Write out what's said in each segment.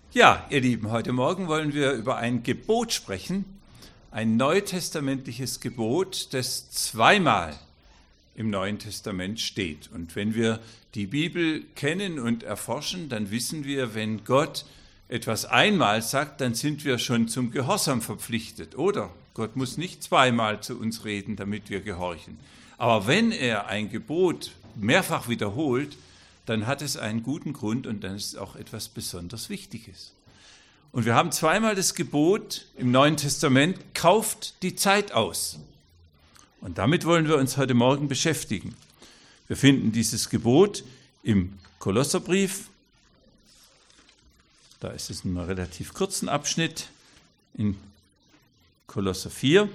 Ja, ihr Lieben, heute Morgen wollen wir über ein Gebot sprechen, ein neutestamentliches Gebot, das zweimal im Neuen Testament steht. Und wenn wir die Bibel kennen und erforschen, dann wissen wir, wenn Gott etwas einmal sagt, dann sind wir schon zum Gehorsam verpflichtet. Oder Gott muss nicht zweimal zu uns reden, damit wir gehorchen. Aber wenn er ein Gebot mehrfach wiederholt, dann hat es einen guten Grund und dann ist es auch etwas besonders Wichtiges. Und wir haben zweimal das Gebot im Neuen Testament, kauft die Zeit aus. Und damit wollen wir uns heute Morgen beschäftigen. Wir finden dieses Gebot im Kolosserbrief. Da ist es in einem relativ kurzen Abschnitt, in Kolosser 4,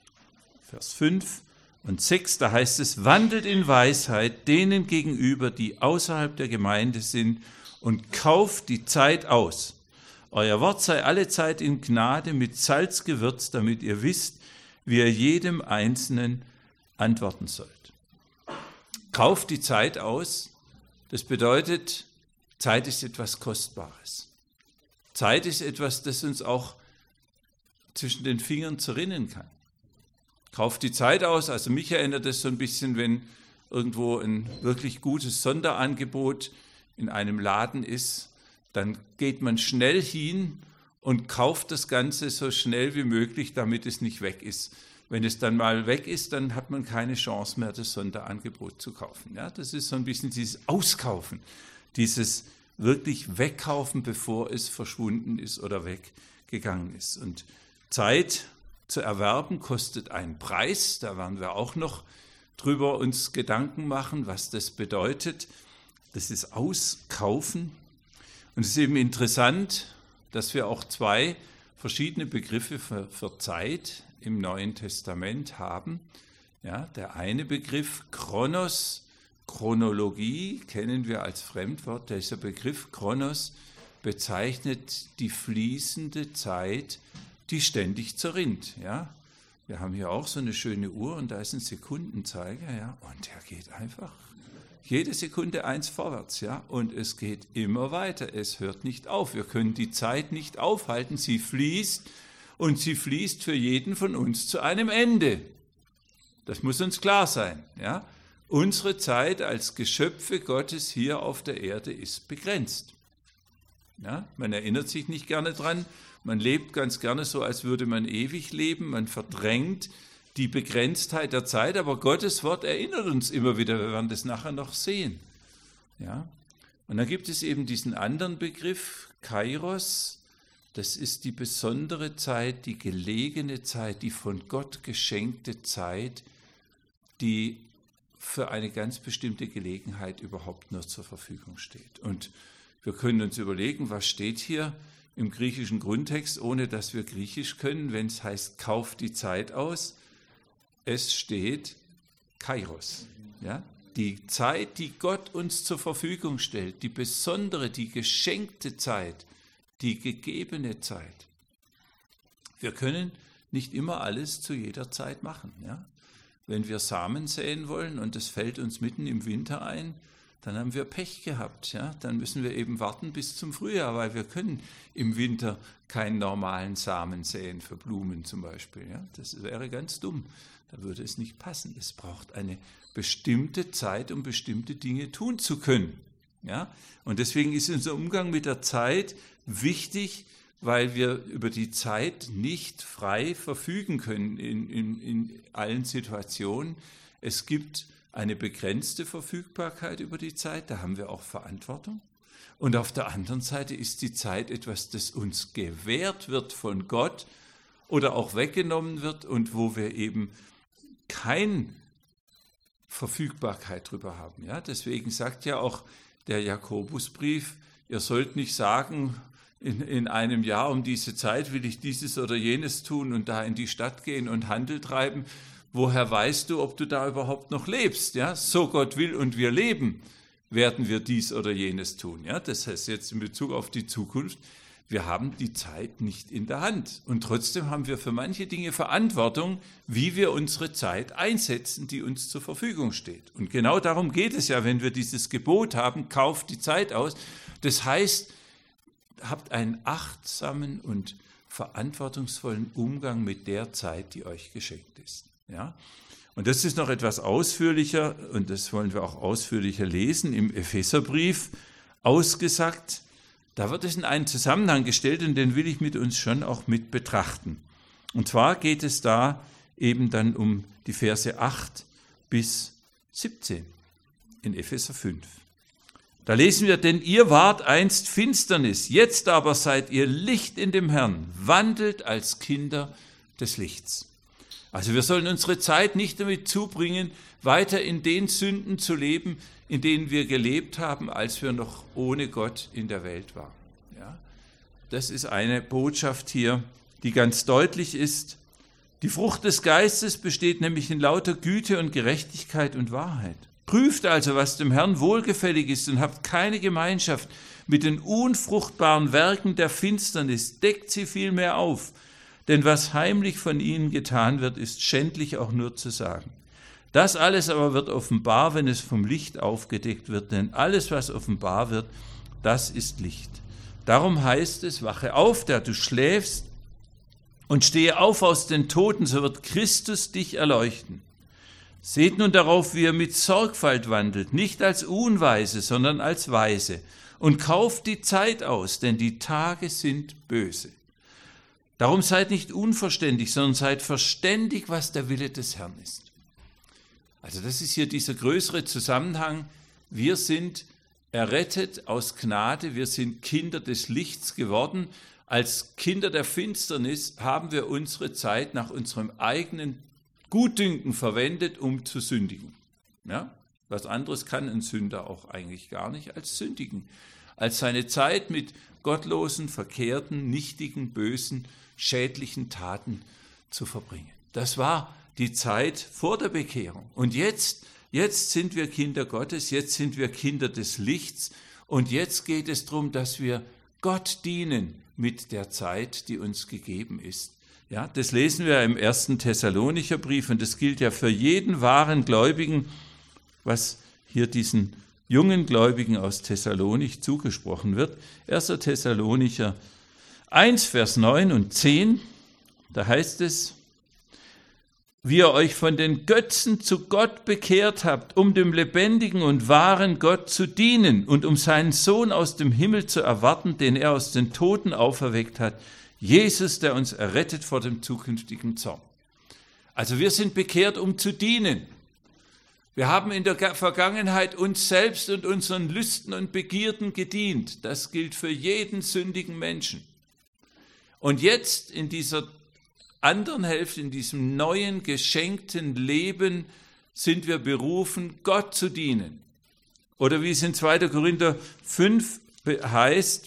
Vers 5 und 6, da heißt es, wandelt in Weisheit denen gegenüber, die außerhalb der Gemeinde sind, und kauft die Zeit aus. Euer Wort sei allezeit in Gnade mit Salz gewürzt, damit ihr wisst, wie ihr jedem Einzelnen antworten sollt. Kauft die Zeit aus, das bedeutet, Zeit ist etwas Kostbares. Zeit ist etwas, das uns auch zwischen den Fingern zerrinnen kann. Kauft die Zeit aus, also mich erinnert es so ein bisschen, wenn irgendwo ein wirklich gutes Sonderangebot in einem Laden ist, dann geht man schnell hin und kauft das Ganze so schnell wie möglich, damit es nicht weg ist. Wenn es dann mal weg ist, dann hat man keine Chance mehr, das Sonderangebot zu kaufen. Ja, das ist so ein bisschen dieses Auskaufen, dieses wirklich Wegkaufen, bevor es verschwunden ist oder weggegangen ist. Und Zeit zu erwerben kostet einen Preis, da werden wir auch noch drüber uns Gedanken machen, was das bedeutet. Das ist Auskaufen. Und es ist eben interessant, dass wir auch zwei verschiedene Begriffe für Zeit im Neuen Testament haben. Ja, der eine Begriff Chronos, Chronologie, kennen wir als Fremdwort. Dieser Begriff Chronos bezeichnet die fließende Zeit, die ständig zerrinnt. Ja? Wir haben hier auch so eine schöne Uhr und da ist ein Sekundenzeiger, ja? Und der geht einfach jede Sekunde eins vorwärts, ja? Und es geht immer weiter, es hört nicht auf. Wir können die Zeit nicht aufhalten, sie fließt und sie fließt für jeden von uns zu einem Ende. Das muss uns klar sein. Ja? Unsere Zeit als Geschöpfe Gottes hier auf der Erde ist begrenzt. Ja? Man erinnert sich nicht gerne dran. Man lebt ganz gerne so, als würde man ewig leben. Man verdrängt die Begrenztheit der Zeit, aber Gottes Wort erinnert uns immer wieder. Wir werden das nachher noch sehen. Ja? Und dann gibt es eben diesen anderen Begriff, Kairos. Das ist die besondere Zeit, die gelegene Zeit, die von Gott geschenkte Zeit, die für eine ganz bestimmte Gelegenheit überhaupt nur zur Verfügung steht. Und wir können uns überlegen, was steht hier im griechischen Grundtext, ohne dass wir Griechisch können, wenn es heißt, kauft die Zeit aus. Es steht Kairos. Ja? Die Zeit, die Gott uns zur Verfügung stellt, die besondere, die geschenkte Zeit, die gegebene Zeit. Wir können nicht immer alles zu jeder Zeit machen. Ja? Wenn wir Samen säen wollen und es fällt uns mitten im Winter ein, dann haben wir Pech gehabt. Ja? Dann müssen wir eben warten bis zum Frühjahr, weil wir können im Winter keinen normalen Samen säen für Blumen zum Beispiel. Ja? Das wäre ganz dumm. Da würde es nicht passen. Es braucht eine bestimmte Zeit, um bestimmte Dinge tun zu können. Ja? Und deswegen ist unser Umgang mit der Zeit wichtig, weil wir über die Zeit nicht frei verfügen können in allen Situationen. Es gibt eine begrenzte Verfügbarkeit über die Zeit, da haben wir auch Verantwortung. Und auf der anderen Seite ist die Zeit etwas, das uns gewährt wird von Gott oder auch weggenommen wird und wo wir eben keine Verfügbarkeit drüber haben. Ja, deswegen sagt ja auch der Jakobusbrief, ihr sollt nicht sagen, in einem Jahr um diese Zeit will ich dieses oder jenes tun und da in die Stadt gehen und Handel treiben. Woher weißt du, ob du da überhaupt noch lebst? Ja, so Gott will und wir leben, werden wir dies oder jenes tun. Ja, das heißt jetzt in Bezug auf die Zukunft, wir haben die Zeit nicht in der Hand. Und trotzdem haben wir für manche Dinge Verantwortung, wie wir unsere Zeit einsetzen, die uns zur Verfügung steht. Und genau darum geht es ja, wenn wir dieses Gebot haben, kauft die Zeit aus. Das heißt, habt einen achtsamen und verantwortungsvollen Umgang mit der Zeit, die euch geschenkt ist. Ja? Und das ist noch etwas ausführlicher, und das wollen wir auch ausführlicher lesen, im Epheserbrief ausgesagt. Da wird es in einen Zusammenhang gestellt, und den will ich mit uns schon auch mit betrachten. Und zwar geht es da eben dann um die Verse 8 bis 17 in Epheser 5. Da lesen wir, denn ihr wart einst Finsternis, jetzt aber seid ihr Licht in dem Herrn, wandelt als Kinder des Lichts. Also wir sollen unsere Zeit nicht damit zubringen, weiter in den Sünden zu leben, in denen wir gelebt haben, als wir noch ohne Gott in der Welt waren. Ja? Das ist eine Botschaft hier, die ganz deutlich ist. Die Frucht des Geistes besteht nämlich in lauter Güte und Gerechtigkeit und Wahrheit. Prüft also, was dem Herrn wohlgefällig ist, und habt keine Gemeinschaft mit den unfruchtbaren Werken der Finsternis, deckt sie vielmehr auf. Denn was heimlich von ihnen getan wird, ist schändlich auch nur zu sagen. Das alles aber wird offenbar, wenn es vom Licht aufgedeckt wird, denn alles, was offenbar wird, das ist Licht. Darum heißt es, wache auf, der du schläfst, und stehe auf aus den Toten, so wird Christus dich erleuchten. Seht nun darauf, wie ihr mit Sorgfalt wandelt, nicht als Unweise, sondern als Weise, und kauft die Zeit aus, denn die Tage sind böse. Darum seid nicht unverständig, sondern seid verständig, was der Wille des Herrn ist. Also das ist hier dieser größere Zusammenhang. Wir sind errettet aus Gnade, wir sind Kinder des Lichts geworden. Als Kinder der Finsternis haben wir unsere Zeit nach unserem eigenen Gutdünken verwendet, um zu sündigen. Ja? Was anderes kann ein Sünder auch eigentlich gar nicht als sündigen. Als seine Zeit mit gottlosen, verkehrten, nichtigen, bösen, schädlichen Taten zu verbringen. Das war die Zeit vor der Bekehrung. Und jetzt sind wir Kinder Gottes, jetzt sind wir Kinder des Lichts, und jetzt geht es darum, dass wir Gott dienen mit der Zeit, die uns gegeben ist. Ja, das lesen wir im 1. Thessalonicher Brief, und das gilt ja für jeden wahren Gläubigen, was hier diesen jungen Gläubigen aus Thessalonich zugesprochen wird. 1. Thessalonicher 1, Vers 9 und 10, da heißt es, wie ihr euch von den Götzen zu Gott bekehrt habt, um dem lebendigen und wahren Gott zu dienen und um seinen Sohn aus dem Himmel zu erwarten, den er aus den Toten auferweckt hat, Jesus, der uns errettet vor dem zukünftigen Zorn. Also wir sind bekehrt, um zu dienen. Wir haben in der Vergangenheit uns selbst und unseren Lüsten und Begierden gedient. Das gilt für jeden sündigen Menschen. Und jetzt in dieser anderen Hälfte, in diesem neuen, geschenkten Leben, sind wir berufen, Gott zu dienen. Oder wie es in 2. Korinther 5 heißt,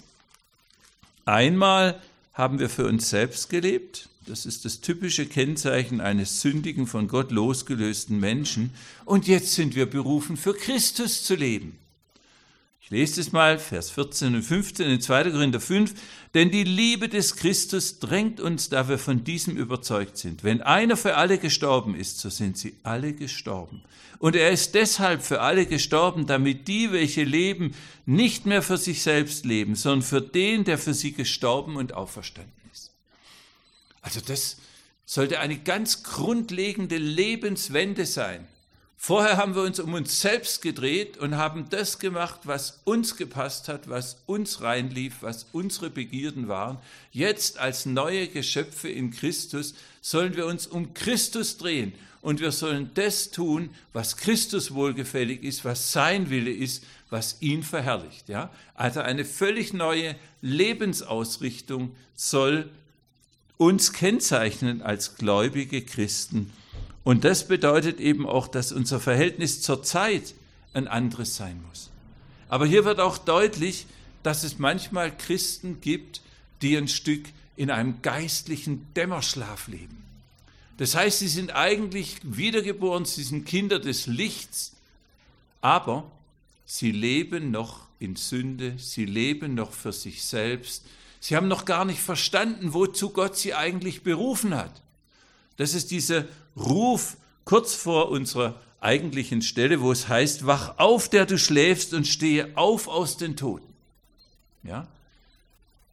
einmal haben wir für uns selbst gelebt. Das ist das typische Kennzeichen eines sündigen, von Gott losgelösten Menschen. Und jetzt sind wir berufen, für Christus zu leben. Ich lese es mal, Vers 14 und 15 in 2. Korinther 5. Denn die Liebe des Christus drängt uns, da wir von diesem überzeugt sind. Wenn einer für alle gestorben ist, so sind sie alle gestorben. Und er ist deshalb für alle gestorben, damit die, welche leben, nicht mehr für sich selbst leben, sondern für den, der für sie gestorben und auferstanden ist. Also das sollte eine ganz grundlegende Lebenswende sein. Vorher haben wir uns um uns selbst gedreht und haben das gemacht, was uns gepasst hat, was uns reinlief, was unsere Begierden waren. Jetzt als neue Geschöpfe in Christus sollen wir uns um Christus drehen und wir sollen das tun, was Christus wohlgefällig ist, was sein Wille ist, was ihn verherrlicht. Ja? Also eine völlig neue Lebensausrichtung soll uns kennzeichnen als gläubige Christen. Und das bedeutet eben auch, dass unser Verhältnis zur Zeit ein anderes sein muss. Aber hier wird auch deutlich, dass es manchmal Christen gibt, die ein Stück in einem geistlichen Dämmerschlaf leben. Das heißt, sie sind eigentlich wiedergeboren, sie sind Kinder des Lichts, aber sie leben noch in Sünde, sie leben noch für sich selbst. Sie haben noch gar nicht verstanden, wozu Gott sie eigentlich berufen hat. Das ist dieser Ruf kurz vor unserer eigentlichen Stelle, wo es heißt, wach auf, der du schläfst, und stehe auf aus den Toten. Ja?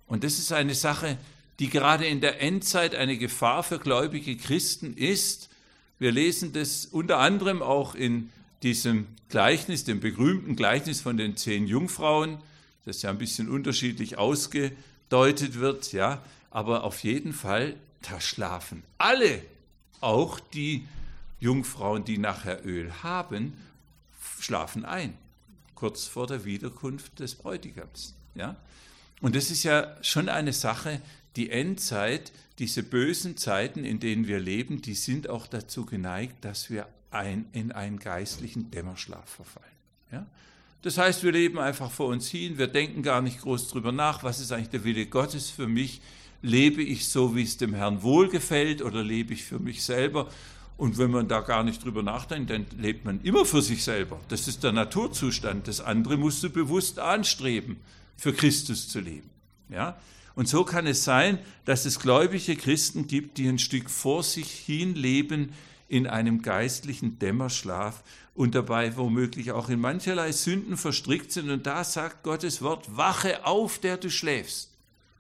Und das ist eine Sache, die gerade in der Endzeit eine Gefahr für gläubige Christen ist. Wir lesen das unter anderem auch in diesem Gleichnis, dem berühmten Gleichnis von den 10 Jungfrauen, das ja ein bisschen unterschiedlich ausgedeutet wird, ja, aber auf jeden Fall, da schlafen alle, auch die Jungfrauen, die nachher Öl haben, schlafen ein, kurz vor der Wiederkunft des Bräutigams. Ja? Und das ist ja schon eine Sache, die Endzeit, diese bösen Zeiten, in denen wir leben, die sind auch dazu geneigt, dass wir in einen geistlichen Dämmerschlaf verfallen. Ja? Das heißt, wir leben einfach vor uns hin, wir denken gar nicht groß drüber nach, was ist eigentlich der Wille Gottes für mich? Lebe ich so, wie es dem Herrn wohlgefällt, oder lebe ich für mich selber? Und wenn man da gar nicht drüber nachdenkt, dann lebt man immer für sich selber. Das ist der Naturzustand. Das andere musst du bewusst anstreben, für Christus zu leben. Ja? Und so kann es sein, dass es gläubige Christen gibt, die ein Stück vor sich hin leben in einem geistlichen Dämmerschlaf und dabei womöglich auch in mancherlei Sünden verstrickt sind. Und da sagt Gottes Wort, wache auf, der du schläfst,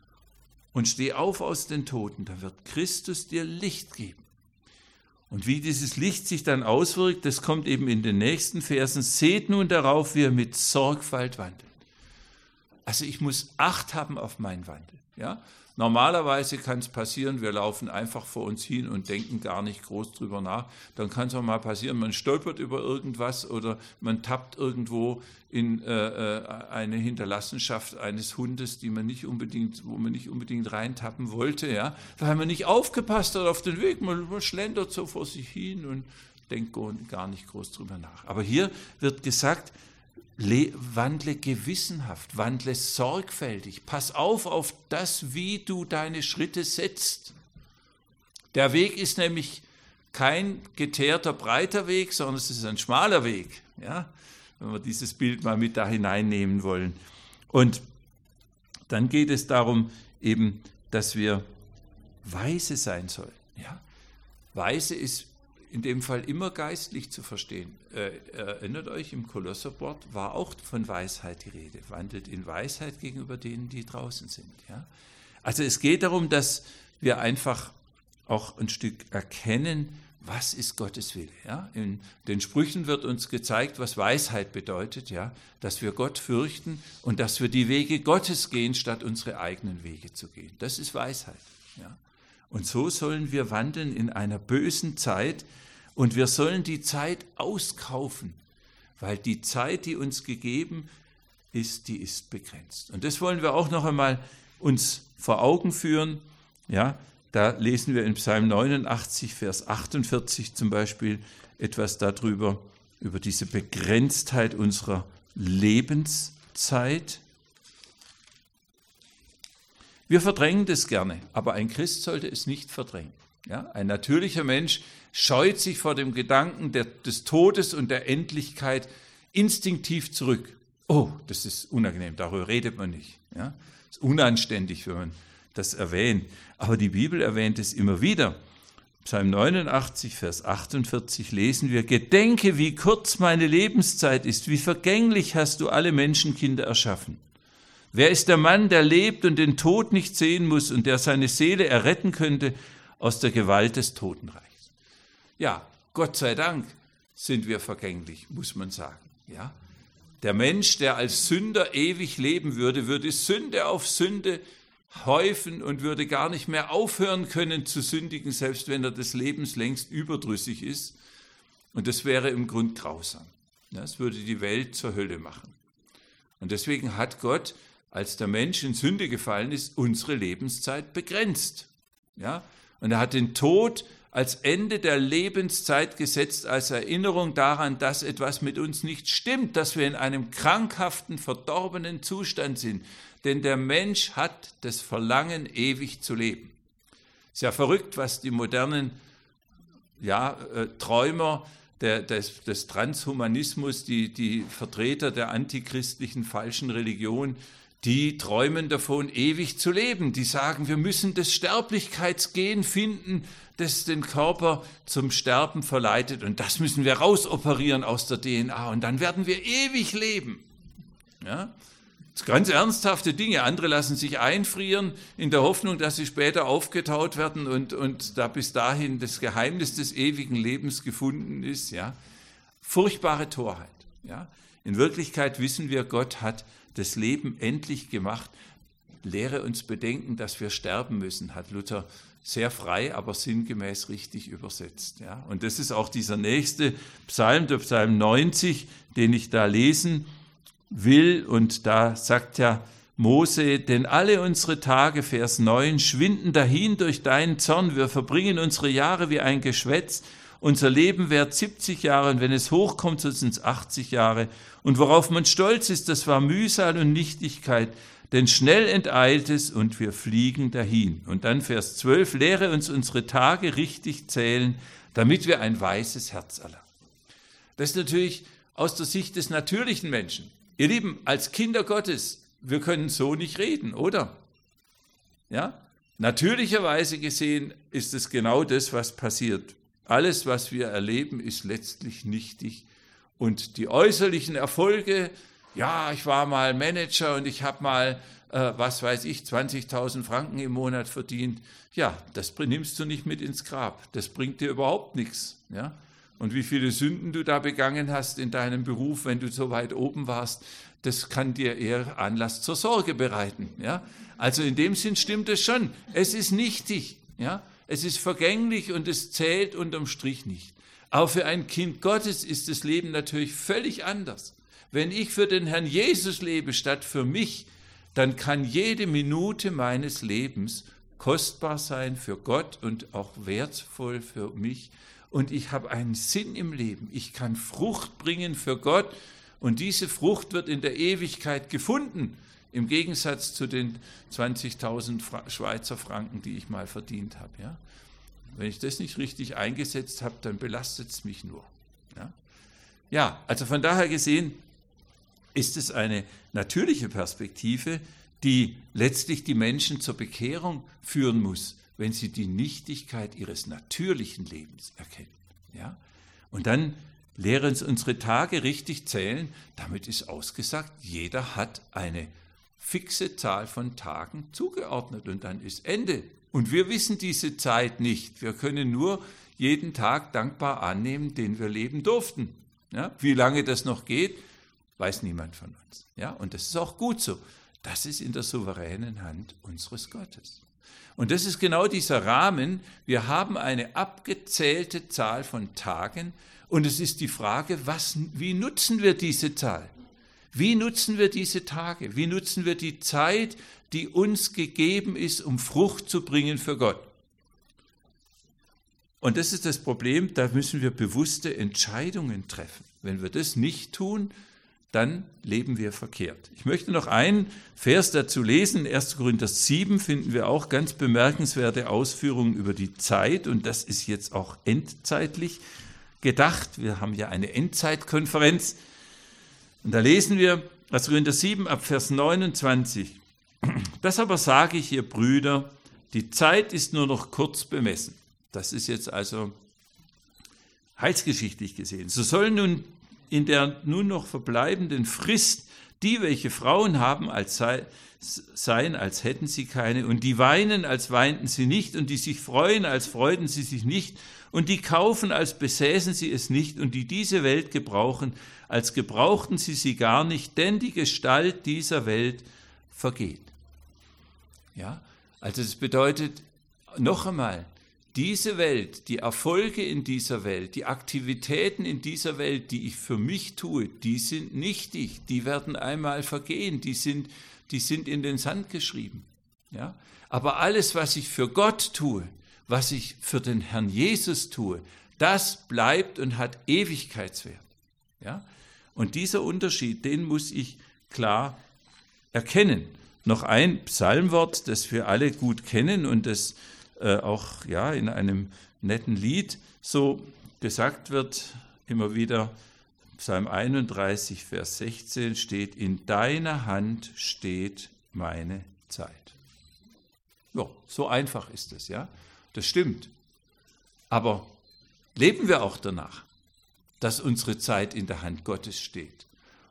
und steh auf aus den Toten, da wird Christus dir Licht geben. Und wie dieses Licht sich dann auswirkt, das kommt eben in den nächsten Versen. Seht nun darauf, wie ihr mit Sorgfalt wandelt. Also ich muss Acht haben auf meinen Wandel. Ja? Normalerweise kann es passieren, wir laufen einfach vor uns hin und denken gar nicht groß drüber nach. Dann kann es auch mal passieren, man stolpert über irgendwas oder man tappt irgendwo in eine Hinterlassenschaft eines Hundes, wo man nicht unbedingt reintappen wollte, ja? Weil man nicht aufgepasst hat auf den Weg. Man schlendert so vor sich hin und denkt gar nicht groß drüber nach. Aber hier wird gesagt, wandle gewissenhaft, wandle sorgfältig, pass auf das, wie du deine Schritte setzt. Der Weg ist nämlich kein geteerter, breiter Weg, sondern es ist ein schmaler Weg, ja? Wenn wir dieses Bild mal mit da hineinnehmen wollen. Und dann geht es darum eben, dass wir weise sein sollen. Ja? Weise ist in dem Fall immer geistlich zu verstehen. Erinnert euch, im Kolosserbrief war auch von Weisheit die Rede. Wandelt in Weisheit gegenüber denen, die draußen sind. Ja? Also es geht darum, dass wir einfach auch ein Stück erkennen, was ist Gottes Wille. Ja? In den Sprüchen wird uns gezeigt, was Weisheit bedeutet, ja? Dass wir Gott fürchten und dass wir die Wege Gottes gehen, statt unsere eigenen Wege zu gehen. Das ist Weisheit. Ja? Und so sollen wir wandeln in einer bösen Zeit und wir sollen die Zeit auskaufen, weil die Zeit, die uns gegeben ist, die ist begrenzt. Und das wollen wir auch noch einmal uns vor Augen führen. Ja, da lesen wir in Psalm 89, Vers 48 zum Beispiel etwas darüber, über diese Begrenztheit unserer Lebenszeit. Wir verdrängen das gerne, aber ein Christ sollte es nicht verdrängen. Ja, ein natürlicher Mensch scheut sich vor dem Gedanken des Todes und der Endlichkeit instinktiv zurück. Oh, das ist unangenehm, darüber redet man nicht. Ja, es ist unanständig, wenn man das erwähnt. Aber die Bibel erwähnt es immer wieder. Psalm 89, Vers 48 lesen wir, Gedenke, wie kurz meine Lebenszeit ist, wie vergänglich hast du alle Menschenkinder erschaffen. Wer ist der Mann, der lebt und den Tod nicht sehen muss und der seine Seele erretten könnte aus der Gewalt des Totenreichs? Ja, Gott sei Dank sind wir vergänglich, muss man sagen. Ja? Der Mensch, der als Sünder ewig leben würde, würde Sünde auf Sünde häufen und würde gar nicht mehr aufhören können zu sündigen, selbst wenn er des Lebens längst überdrüssig ist. Und das wäre im Grund grausam. Das würde die Welt zur Hölle machen. Und deswegen hat Gott, als der Mensch in Sünde gefallen ist, unsere Lebenszeit begrenzt. Ja? Und er hat den Tod als Ende der Lebenszeit gesetzt, als Erinnerung daran, dass etwas mit uns nicht stimmt, dass wir in einem krankhaften, verdorbenen Zustand sind. Denn der Mensch hat das Verlangen, ewig zu leben. Ist ja verrückt, was die modernen Träumer des Transhumanismus, die Vertreter der antichristlichen falschen Religion, die träumen davon, ewig zu leben. Die sagen, wir müssen das Sterblichkeitsgen finden, das den Körper zum Sterben verleitet. Und das müssen wir rausoperieren aus der DNA. Und dann werden wir ewig leben. Ja? Ganz ernsthafte Dinge. Andere lassen sich einfrieren in der Hoffnung, dass sie später aufgetaut werden und da bis dahin das Geheimnis des ewigen Lebens gefunden ist. Ja. Furchtbare Torheit. Ja. In Wirklichkeit wissen wir, Gott hat das Leben endlich gemacht. Lehre uns bedenken, dass wir sterben müssen, hat Luther sehr frei, aber sinngemäß richtig übersetzt. Ja. Und das ist auch dieser nächste Psalm, der Psalm 90, den ich da lesen will. Und da sagt ja Mose, denn alle unsere Tage, Vers 9, schwinden dahin durch deinen Zorn. Wir verbringen unsere Jahre wie ein Geschwätz. Unser Leben währt 70 Jahre und wenn es hochkommt, so sind es 80 Jahre. Und worauf man stolz ist, das war Mühsal und Nichtigkeit. Denn schnell enteilt es und wir fliegen dahin. Und dann Vers 12, lehre uns unsere Tage richtig zählen, damit wir ein weises Herz erlangen. Das ist natürlich aus der Sicht des natürlichen Menschen. Ihr Lieben, als Kinder Gottes, wir können so nicht reden, oder? Ja? Natürlicherweise gesehen ist es genau das, was passiert. Alles, was wir erleben, ist letztlich nichtig. Und die äußerlichen Erfolge, ja, ich war mal Manager und ich habe mal, 20.000 Franken im Monat verdient. Ja, das nimmst du nicht mit ins Grab. Das bringt dir überhaupt nichts. Ja? Und wie viele Sünden du da begangen hast in deinem Beruf, wenn du so weit oben warst, das kann dir eher Anlass zur Sorge bereiten. Ja? Also in dem Sinn stimmt es schon. Es ist nichtig. Ja? Es ist vergänglich und es zählt unterm Strich nicht. Aber für ein Kind Gottes ist das Leben natürlich völlig anders. Wenn ich für den Herrn Jesus lebe statt für mich, dann kann jede Minute meines Lebens kostbar sein für Gott und auch wertvoll für mich. Und ich habe einen Sinn im Leben. Ich kann Frucht bringen für Gott und diese Frucht wird in der Ewigkeit gefunden, im Gegensatz zu den 20.000 Schweizer Franken, die ich mal verdient habe. Ja? Wenn ich das nicht richtig eingesetzt habe, dann belastet es mich nur. Ja, also von daher gesehen, ist es eine natürliche Perspektive, die letztlich die Menschen zur Bekehrung führen muss, wenn sie die Nichtigkeit ihres natürlichen Lebens erkennen. Ja? Und dann lehre uns unsere Tage richtig zählen. Damit ist ausgesagt, jeder hat eine fixe Zahl von Tagen zugeordnet und dann ist Ende. Und wir wissen diese Zeit nicht. Wir können nur jeden Tag dankbar annehmen, den wir leben durften. Ja? Wie lange das noch geht, weiß niemand von uns. Ja, und das ist auch gut so. Das ist in der souveränen Hand unseres Gottes. Und das ist genau dieser Rahmen. Wir haben eine abgezählte Zahl von Tagen und es ist die Frage, wie nutzen wir diese Zahl? Wie nutzen wir diese Tage? Wie nutzen wir die Zeit, die uns gegeben ist, um Frucht zu bringen für Gott? Und das ist das Problem, da müssen wir bewusste Entscheidungen treffen. Wenn wir das nicht tun, dann leben wir verkehrt. Ich möchte noch einen Vers dazu lesen. 1. Korinther 7 finden wir auch ganz bemerkenswerte Ausführungen über die Zeit und das ist jetzt auch endzeitlich gedacht. Wir haben ja eine Endzeitkonferenz und da lesen wir 1. Korinther 7 ab Vers 29. Das aber sage ich, ihr Brüder, die Zeit ist nur noch kurz bemessen. Das ist jetzt also heilsgeschichtlich gesehen. So sollen nun in der nun noch verbleibenden Frist die, welche Frauen haben, sein, als hätten sie keine, und die weinen, als weinten sie nicht, und die sich freuen, als freuten sie sich nicht, und die kaufen, als besäßen sie es nicht, und die diese Welt gebrauchen, als gebrauchten sie gar nicht, denn die Gestalt dieser Welt vergeht. Ja, also das bedeutet, noch einmal, diese Welt, die Erfolge in dieser Welt, die Aktivitäten in dieser Welt, die ich für mich tue, die sind nichtig, die werden einmal vergehen, die sind in den Sand geschrieben. Ja? Aber alles, was ich für Gott tue, was ich für den Herrn Jesus tue, das bleibt und hat Ewigkeitswert. Ja? Und dieser Unterschied, den muss ich klar erkennen. Noch ein Psalmwort, das wir alle gut kennen und das auch ja, in einem netten Lied so gesagt wird, immer wieder, Psalm 31, Vers 16 steht, in deiner Hand steht meine Zeit. Ja, so einfach ist es, ja, das stimmt. Aber leben wir auch danach, dass unsere Zeit in der Hand Gottes steht?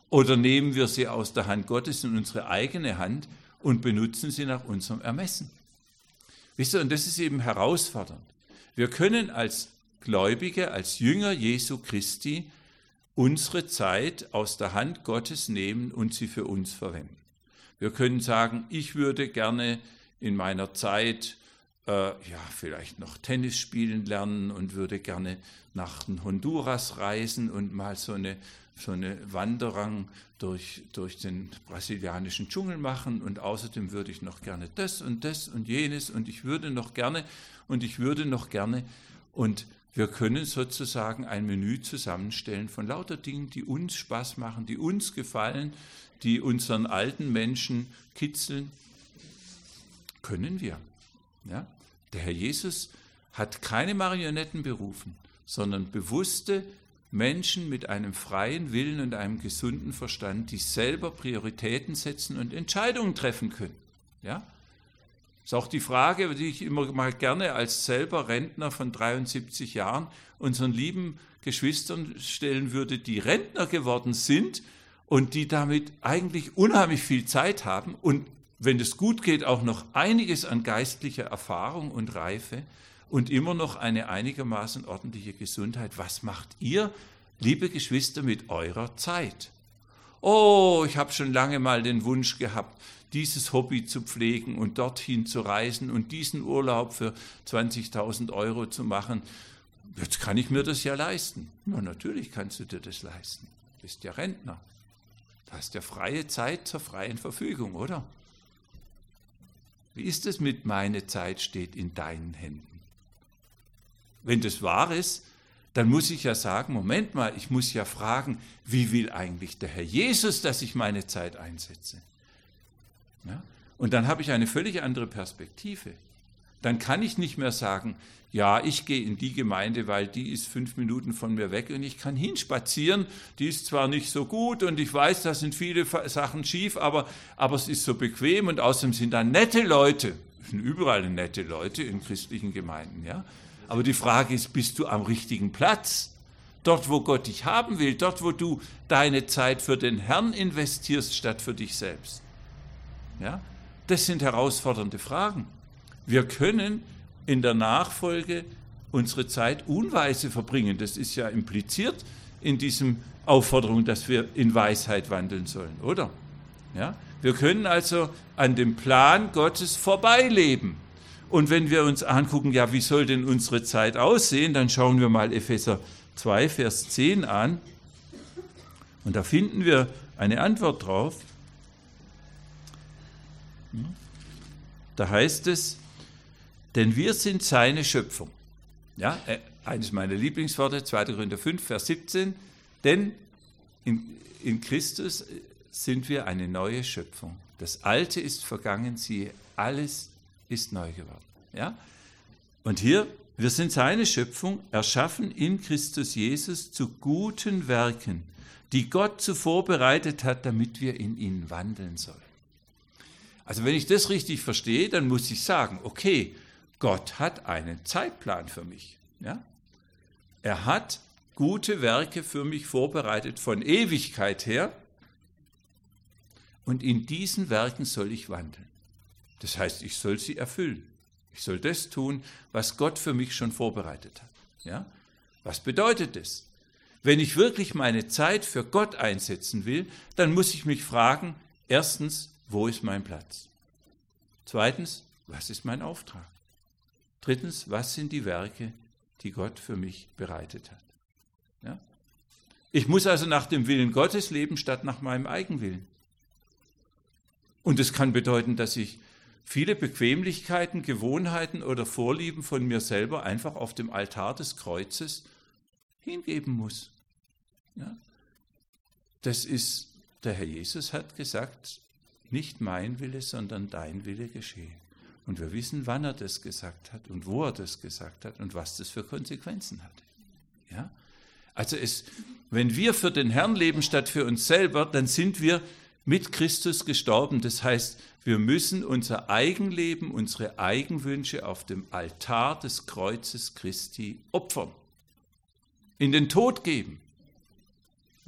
Oder nehmen wir sie aus der Hand Gottes in unsere eigene Hand und benutzen sie nach unserem Ermessen? Wisst ihr, und das ist eben herausfordernd. Wir können als Gläubige, als Jünger Jesu Christi unsere Zeit aus der Hand Gottes nehmen und sie für uns verwenden. Wir können sagen, ich würde gerne in meiner Zeit vielleicht noch Tennis spielen lernen und würde gerne nach Honduras reisen und mal so eine Wanderung durch den brasilianischen Dschungel machen, und außerdem würde ich noch gerne das und jenes und ich würde noch gerne und wir können sozusagen ein Menü zusammenstellen von lauter Dingen, die uns Spaß machen, die uns gefallen, die unseren alten Menschen kitzeln. Können wir. Ja? Der Herr Jesus hat keine Marionetten berufen, sondern bewusste Menschen mit einem freien Willen und einem gesunden Verstand, die selber Prioritäten setzen und Entscheidungen treffen können. Ja? Das ist auch die Frage, die ich immer mal gerne als selber Rentner von 73 Jahren unseren lieben Geschwistern stellen würde, die Rentner geworden sind und die damit eigentlich unheimlich viel Zeit haben und, wenn es gut geht, auch noch einiges an geistlicher Erfahrung und Reife und immer noch eine einigermaßen ordentliche Gesundheit. Was macht ihr, liebe Geschwister, mit eurer Zeit? Oh, ich habe schon lange mal den Wunsch gehabt, dieses Hobby zu pflegen und dorthin zu reisen und diesen Urlaub für 20.000 Euro zu machen. Jetzt kann ich mir das ja leisten. Na, natürlich kannst du dir das leisten. Du bist ja Rentner. Du hast ja freie Zeit zur freien Verfügung, oder? Wie ist es mit meine Zeit steht in deinen Händen? Wenn das wahr ist, dann muss ich ja sagen, Moment mal, ich muss ja fragen, wie will eigentlich der Herr Jesus, dass ich meine Zeit einsetze? Ja? Und dann habe ich eine völlig andere Perspektive. Dann kann ich nicht mehr sagen, ja, ich gehe in die Gemeinde, weil die ist 5 Minuten von mir weg und ich kann hinspazieren. Die ist zwar nicht so gut und ich weiß, da sind viele Sachen schief, aber es ist so bequem und außerdem sind da nette Leute. Es sind überall nette Leute in christlichen Gemeinden, ja. Aber die Frage ist, bist du am richtigen Platz? Dort, wo Gott dich haben will, dort, wo du deine Zeit für den Herrn investierst, statt für dich selbst. Ja? Das sind herausfordernde Fragen. Wir können in der Nachfolge unsere Zeit unweise verbringen. Das ist ja impliziert in diesem Aufforderung, dass wir in Weisheit wandeln sollen, oder? Ja? Wir können also an dem Plan Gottes vorbeileben. Und wenn wir uns angucken, ja, wie soll denn unsere Zeit aussehen, dann schauen wir mal Epheser 2, Vers 10 an. Und da finden wir eine Antwort drauf. Da heißt es, denn wir sind seine Schöpfung. Ja, eines meiner Lieblingsworte, 2. Korinther 5, Vers 17. Denn in Christus sind wir eine neue Schöpfung. Das Alte ist vergangen, siehe, alles ist neu geworden. Ja? Und hier, wir sind seine Schöpfung, erschaffen in Christus Jesus zu guten Werken, die Gott zuvor bereitet hat, damit wir in ihnen wandeln sollen. Also wenn ich das richtig verstehe, dann muss ich sagen, okay, Gott hat einen Zeitplan für mich. Ja? Er hat gute Werke für mich vorbereitet von Ewigkeit her und in diesen Werken soll ich wandeln. Das heißt, ich soll sie erfüllen. Ich soll das tun, was Gott für mich schon vorbereitet hat. Ja? Was bedeutet das? Wenn ich wirklich meine Zeit für Gott einsetzen will, dann muss ich mich fragen, erstens, wo ist mein Platz? Zweitens, was ist mein Auftrag? Drittens, was sind die Werke, die Gott für mich bereitet hat? Ja? Ich muss also nach dem Willen Gottes leben, statt nach meinem Eigenwillen. Und es kann bedeuten, dass ich viele Bequemlichkeiten, Gewohnheiten oder Vorlieben von mir selber einfach auf dem Altar des Kreuzes hingeben muss. Ja? Das ist, der Herr Jesus hat gesagt, nicht mein Wille, sondern dein Wille geschehe. Und wir wissen, wann er das gesagt hat und wo er das gesagt hat und was das für Konsequenzen hat. Ja? Also wenn wir für den Herrn leben statt für uns selber, dann sind wir mit Christus gestorben. Das heißt, wir müssen unser Eigenleben, unsere Eigenwünsche auf dem Altar des Kreuzes Christi opfern, in den Tod geben.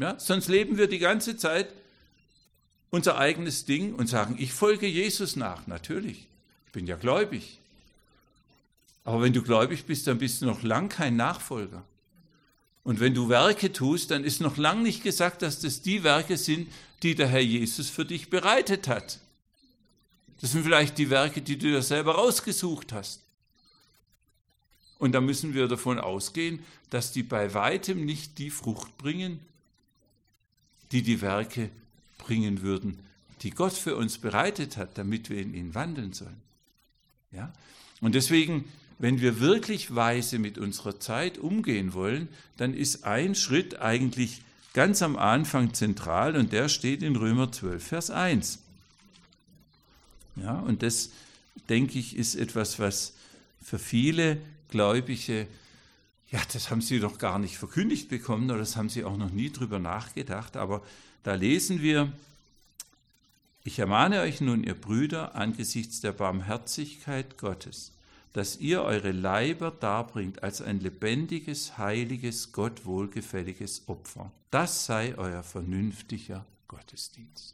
Ja? Sonst leben wir die ganze Zeit unser eigenes Ding und sagen, ich folge Jesus nach. Natürlich, ich bin ja gläubig. Aber wenn du gläubig bist, dann bist du noch lang kein Nachfolger. Und wenn du Werke tust, dann ist noch lang nicht gesagt, dass das die Werke sind, die der Herr Jesus für dich bereitet hat. Das sind vielleicht die Werke, die du dir selber rausgesucht hast. Und da müssen wir davon ausgehen, dass die bei weitem nicht die Frucht bringen, die die Werke bringen würden, die Gott für uns bereitet hat, damit wir in ihnen wandeln sollen. Ja? Und deswegen, wenn wir wirklich weise mit unserer Zeit umgehen wollen, dann ist ein Schritt eigentlich ganz am Anfang zentral und der steht in Römer 12, Vers 1. Ja, und das, denke ich, ist etwas, was für viele Gläubige, ja, das haben sie doch gar nicht verkündigt bekommen oder das haben sie auch noch nie drüber nachgedacht, aber da lesen wir, ich ermahne euch nun, ihr Brüder, angesichts der Barmherzigkeit Gottes, dass ihr eure Leiber darbringt als ein lebendiges, heiliges, Gott wohlgefälliges Opfer. Das sei euer vernünftiger Gottesdienst.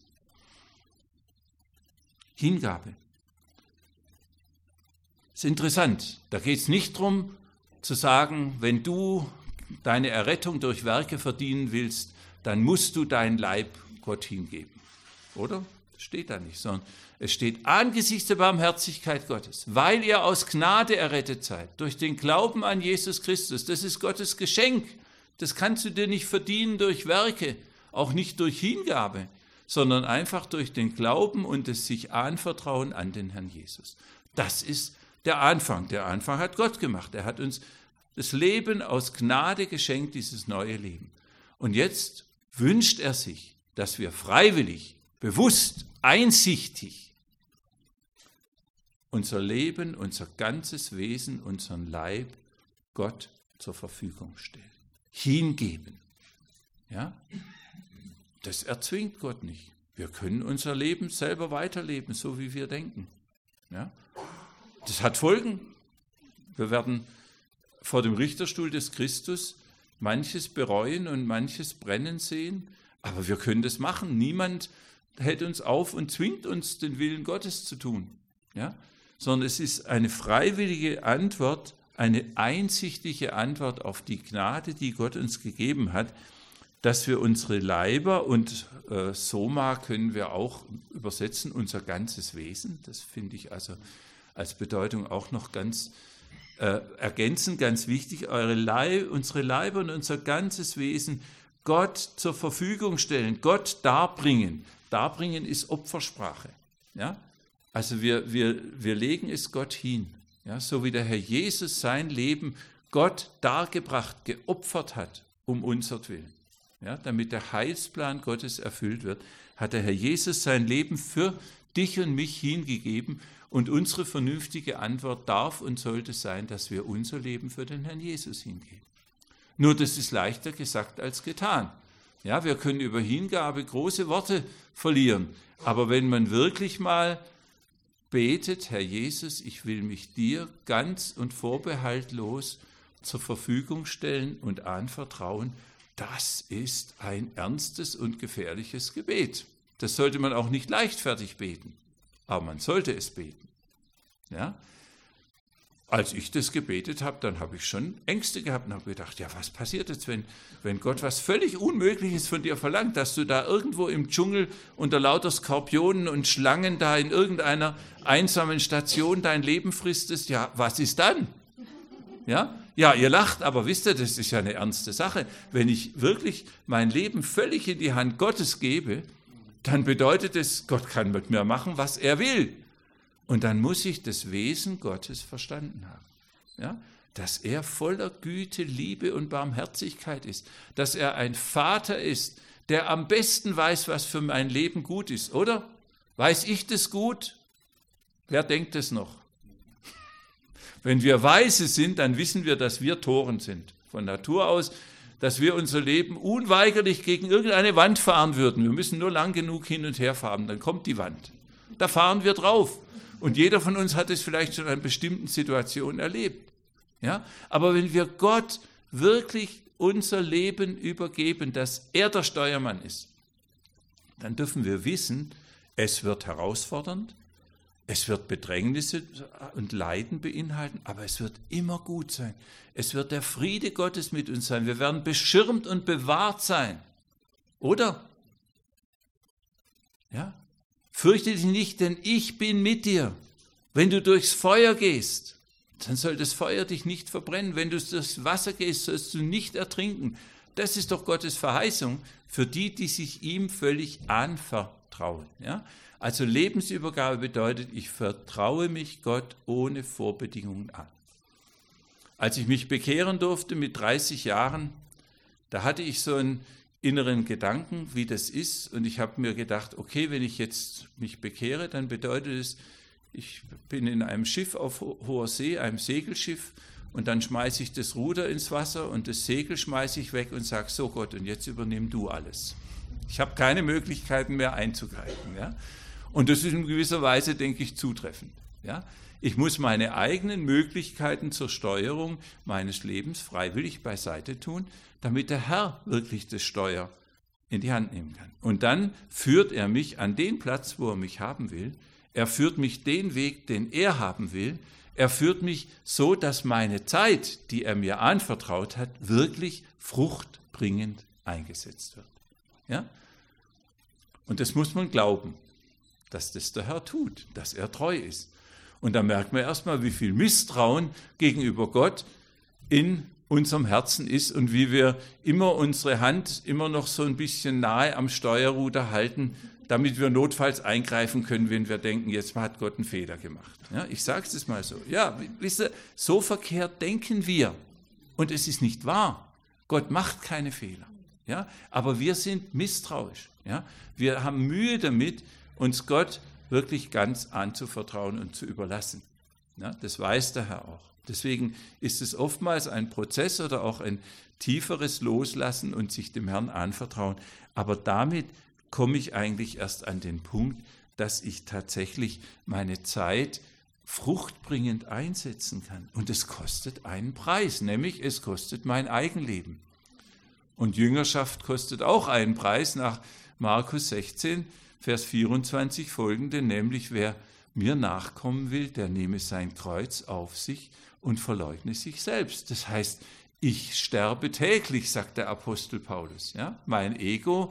Hingabe. Das ist interessant. Da geht es nicht darum zu sagen, wenn du deine Errettung durch Werke verdienen willst, dann musst du dein Leib Gott hingeben. Oder? Das steht da nicht, sondern es steht angesichts der Barmherzigkeit Gottes, weil ihr aus Gnade errettet seid, durch den Glauben an Jesus Christus. Das ist Gottes Geschenk. Das kannst du dir nicht verdienen durch Werke, auch nicht durch Hingabe, sondern einfach durch den Glauben und das sich Anvertrauen an den Herrn Jesus. Das ist der Anfang. Der Anfang hat Gott gemacht. Er hat uns das Leben aus Gnade geschenkt, dieses neue Leben. Und jetzt wünscht er sich, dass wir freiwillig, bewusst, einsichtig unser Leben, unser ganzes Wesen, unseren Leib Gott zur Verfügung stellen. Hingeben. Ja? Das erzwingt Gott nicht. Wir können unser Leben selber weiterleben, so wie wir denken. Ja? Das hat Folgen. Wir werden vor dem Richterstuhl des Christus manches bereuen und manches brennen sehen, aber wir können das machen. Niemand hält uns auf und zwingt uns, den Willen Gottes zu tun. Ja? Sondern es ist eine freiwillige Antwort, eine einsichtige Antwort auf die Gnade, die Gott uns gegeben hat, dass wir unsere Leiber und Soma können wir auch übersetzen, unser ganzes Wesen, das finde ich also als Bedeutung auch noch ganz ergänzend, ganz wichtig, unsere Leiber und unser ganzes Wesen Gott zur Verfügung stellen, Gott darbringen. Darbringen ist Opfersprache. Ja? Also wir legen es Gott hin, ja? So wie der Herr Jesus sein Leben Gott dargebracht, geopfert hat, um unsertwillen. Ja, damit der Heilsplan Gottes erfüllt wird, hat der Herr Jesus sein Leben für dich und mich hingegeben und unsere vernünftige Antwort darf und sollte sein, dass wir unser Leben für den Herrn Jesus hingeben. Nur das ist leichter gesagt als getan. Ja, wir können über Hingabe große Worte verlieren, aber wenn man wirklich mal betet, Herr Jesus, ich will mich dir ganz und vorbehaltlos zur Verfügung stellen und anvertrauen, das ist ein ernstes und gefährliches Gebet. Das sollte man auch nicht leichtfertig beten, aber man sollte es beten. Ja? Als ich das gebetet habe, dann habe ich schon Ängste gehabt und habe gedacht, ja, was passiert jetzt, wenn Gott was völlig Unmögliches von dir verlangt, dass du da irgendwo im Dschungel unter lauter Skorpionen und Schlangen da in irgendeiner einsamen Station dein Leben fristest, ja, was ist dann? Ja, ihr lacht, aber wisst ihr, das ist ja eine ernste Sache. Wenn ich wirklich mein Leben völlig in die Hand Gottes gebe, dann bedeutet es, Gott kann mit mir machen, was er will. Und dann muss ich das Wesen Gottes verstanden haben. Ja? Dass er voller Güte, Liebe und Barmherzigkeit ist. Dass er ein Vater ist, der am besten weiß, was für mein Leben gut ist, oder? Weiß ich das gut? Wer denkt es noch? Wenn wir Weise sind, dann wissen wir, dass wir Toren sind. Von Natur aus, dass wir unser Leben unweigerlich gegen irgendeine Wand fahren würden. Wir müssen nur lang genug hin und her fahren, dann kommt die Wand. Da fahren wir drauf. Und jeder von uns hat es vielleicht schon in einer bestimmten Situation erlebt. Ja? Aber wenn wir Gott wirklich unser Leben übergeben, dass er der Steuermann ist, dann dürfen wir wissen, es wird herausfordernd, es wird Bedrängnisse und Leiden beinhalten, aber es wird immer gut sein. Es wird der Friede Gottes mit uns sein. Wir werden beschirmt und bewahrt sein. Oder? Ja? Fürchte dich nicht, denn ich bin mit dir. Wenn du durchs Feuer gehst, dann soll das Feuer dich nicht verbrennen. Wenn du durchs Wasser gehst, sollst du nicht ertrinken. Das ist doch Gottes Verheißung für die, die sich ihm völlig anvertrauen. Ja? Also Lebensübergabe bedeutet, ich vertraue mich Gott ohne Vorbedingungen an. Als ich mich bekehren durfte mit 30 Jahren, da hatte ich so einen inneren Gedanken, wie das ist. Und ich habe mir gedacht, okay, wenn ich jetzt mich bekehre, dann bedeutet es, ich bin in einem Schiff auf hoher See, einem Segelschiff, und dann schmeiße ich das Ruder ins Wasser und das Segel schmeiße ich weg und sage, so Gott, und jetzt übernimm du alles. Ich habe keine Möglichkeiten mehr einzugreifen. Ja? Und das ist in gewisser Weise, denke ich, zutreffend. Ja? Ich muss meine eigenen Möglichkeiten zur Steuerung meines Lebens freiwillig beiseite tun, damit der Herr wirklich das Steuer in die Hand nehmen kann. Und dann führt er mich an den Platz, wo er mich haben will. Er führt mich den Weg, den er haben will. Er führt mich so, dass meine Zeit, die er mir anvertraut hat, wirklich fruchtbringend eingesetzt wird. Ja? Und das muss man glauben, dass das der Herr tut, dass er treu ist. Und da merkt man erstmal, wie viel Misstrauen gegenüber Gott in unserem Herzen ist und wie wir immer unsere Hand immer noch so ein bisschen nahe am Steuerruder halten, damit wir notfalls eingreifen können, wenn wir denken, jetzt hat Gott einen Fehler gemacht. Ja, ich sage es mal so. Ja, wisst ihr, so verkehrt denken wir. Und es ist nicht wahr. Gott macht keine Fehler. Ja, aber wir sind misstrauisch. Ja, wir haben Mühe damit, uns Gott wirklich ganz anzuvertrauen und zu überlassen. Ja, das weiß der Herr auch. Deswegen ist es oftmals ein Prozess oder auch ein tieferes Loslassen und sich dem Herrn anvertrauen. Aber damit komme ich eigentlich erst an den Punkt, dass ich tatsächlich meine Zeit fruchtbringend einsetzen kann. Und es kostet einen Preis, nämlich es kostet mein Eigenleben. Und Jüngerschaft kostet auch einen Preis nach Markus 16, Vers 24 folgende, nämlich wer mir nachkommen will, der nehme sein Kreuz auf sich und verleugne sich selbst. Das heißt, ich sterbe täglich, sagt der Apostel Paulus. Ja? Mein Ego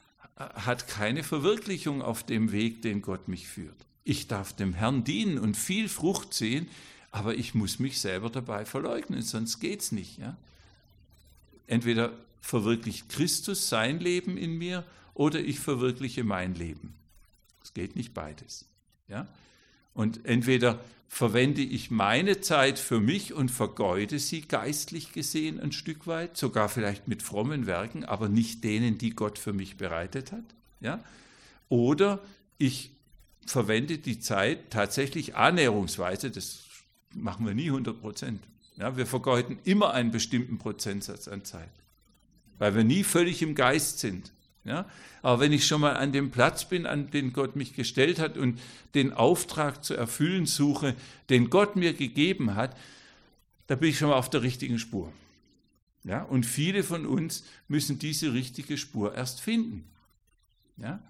hat keine Verwirklichung auf dem Weg, den Gott mich führt. Ich darf dem Herrn dienen und viel Frucht sehen, aber ich muss mich selber dabei verleugnen, sonst geht es nicht. Ja? Entweder verwirklicht Christus sein Leben in mir oder ich verwirkliche mein Leben. Es geht nicht beides. Ja? Und entweder verwende ich meine Zeit für mich und vergeude sie geistlich gesehen ein Stück weit, sogar vielleicht mit frommen Werken, aber nicht denen, die Gott für mich bereitet hat. Ja? Oder ich verwende die Zeit tatsächlich annäherungsweise, das machen wir nie 100%. Ja? Wir vergeuden immer einen bestimmten Prozentsatz an Zeit, weil wir nie völlig im Geist sind. Ja? Aber wenn ich schon mal an dem Platz bin, an den Gott mich gestellt hat und den Auftrag zu erfüllen suche, den Gott mir gegeben hat, da bin ich schon mal auf der richtigen Spur. Ja? Und viele von uns müssen diese richtige Spur erst finden. Ja?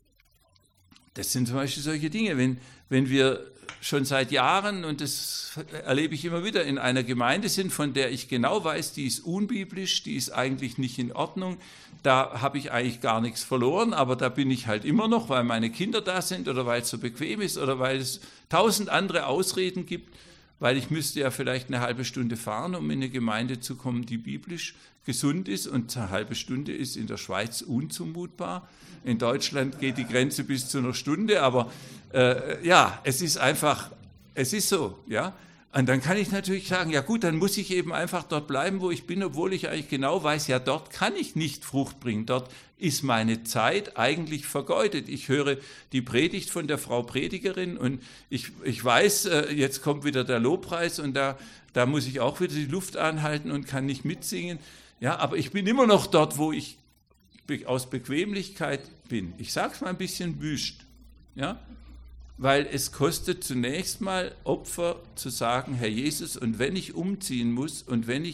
Das sind zum Beispiel solche Dinge, wenn wir schon seit Jahren, und das erlebe ich immer wieder, in einer Gemeinde sind, von der ich genau weiß, die ist unbiblisch, die ist eigentlich nicht in Ordnung, da habe ich eigentlich gar nichts verloren, aber da bin ich halt immer noch, weil meine Kinder da sind oder weil es so bequem ist oder weil es 1000 andere Ausreden gibt, weil ich müsste ja vielleicht eine halbe Stunde fahren, um in eine Gemeinde zu kommen, die biblisch gesund ist, und eine halbe Stunde ist in der Schweiz unzumutbar. In Deutschland geht die Grenze bis zu einer Stunde, aber ja, es ist einfach, es ist so, ja. Und dann kann ich natürlich sagen, ja gut, dann muss ich eben einfach dort bleiben, wo ich bin, obwohl ich eigentlich genau weiß, ja, dort kann ich nicht Frucht bringen, dort ist meine Zeit eigentlich vergeudet. Ich höre die Predigt von der Frau Predigerin und ich weiß, jetzt kommt wieder der Lobpreis und da muss ich auch wieder die Luft anhalten und kann nicht mitsingen. Ja, aber ich bin immer noch dort, wo ich aus Bequemlichkeit bin. Ich sage es mal ein bisschen wüst, ja, weil es kostet zunächst mal Opfer zu sagen, Herr Jesus, und wenn ich umziehen muss und wenn ich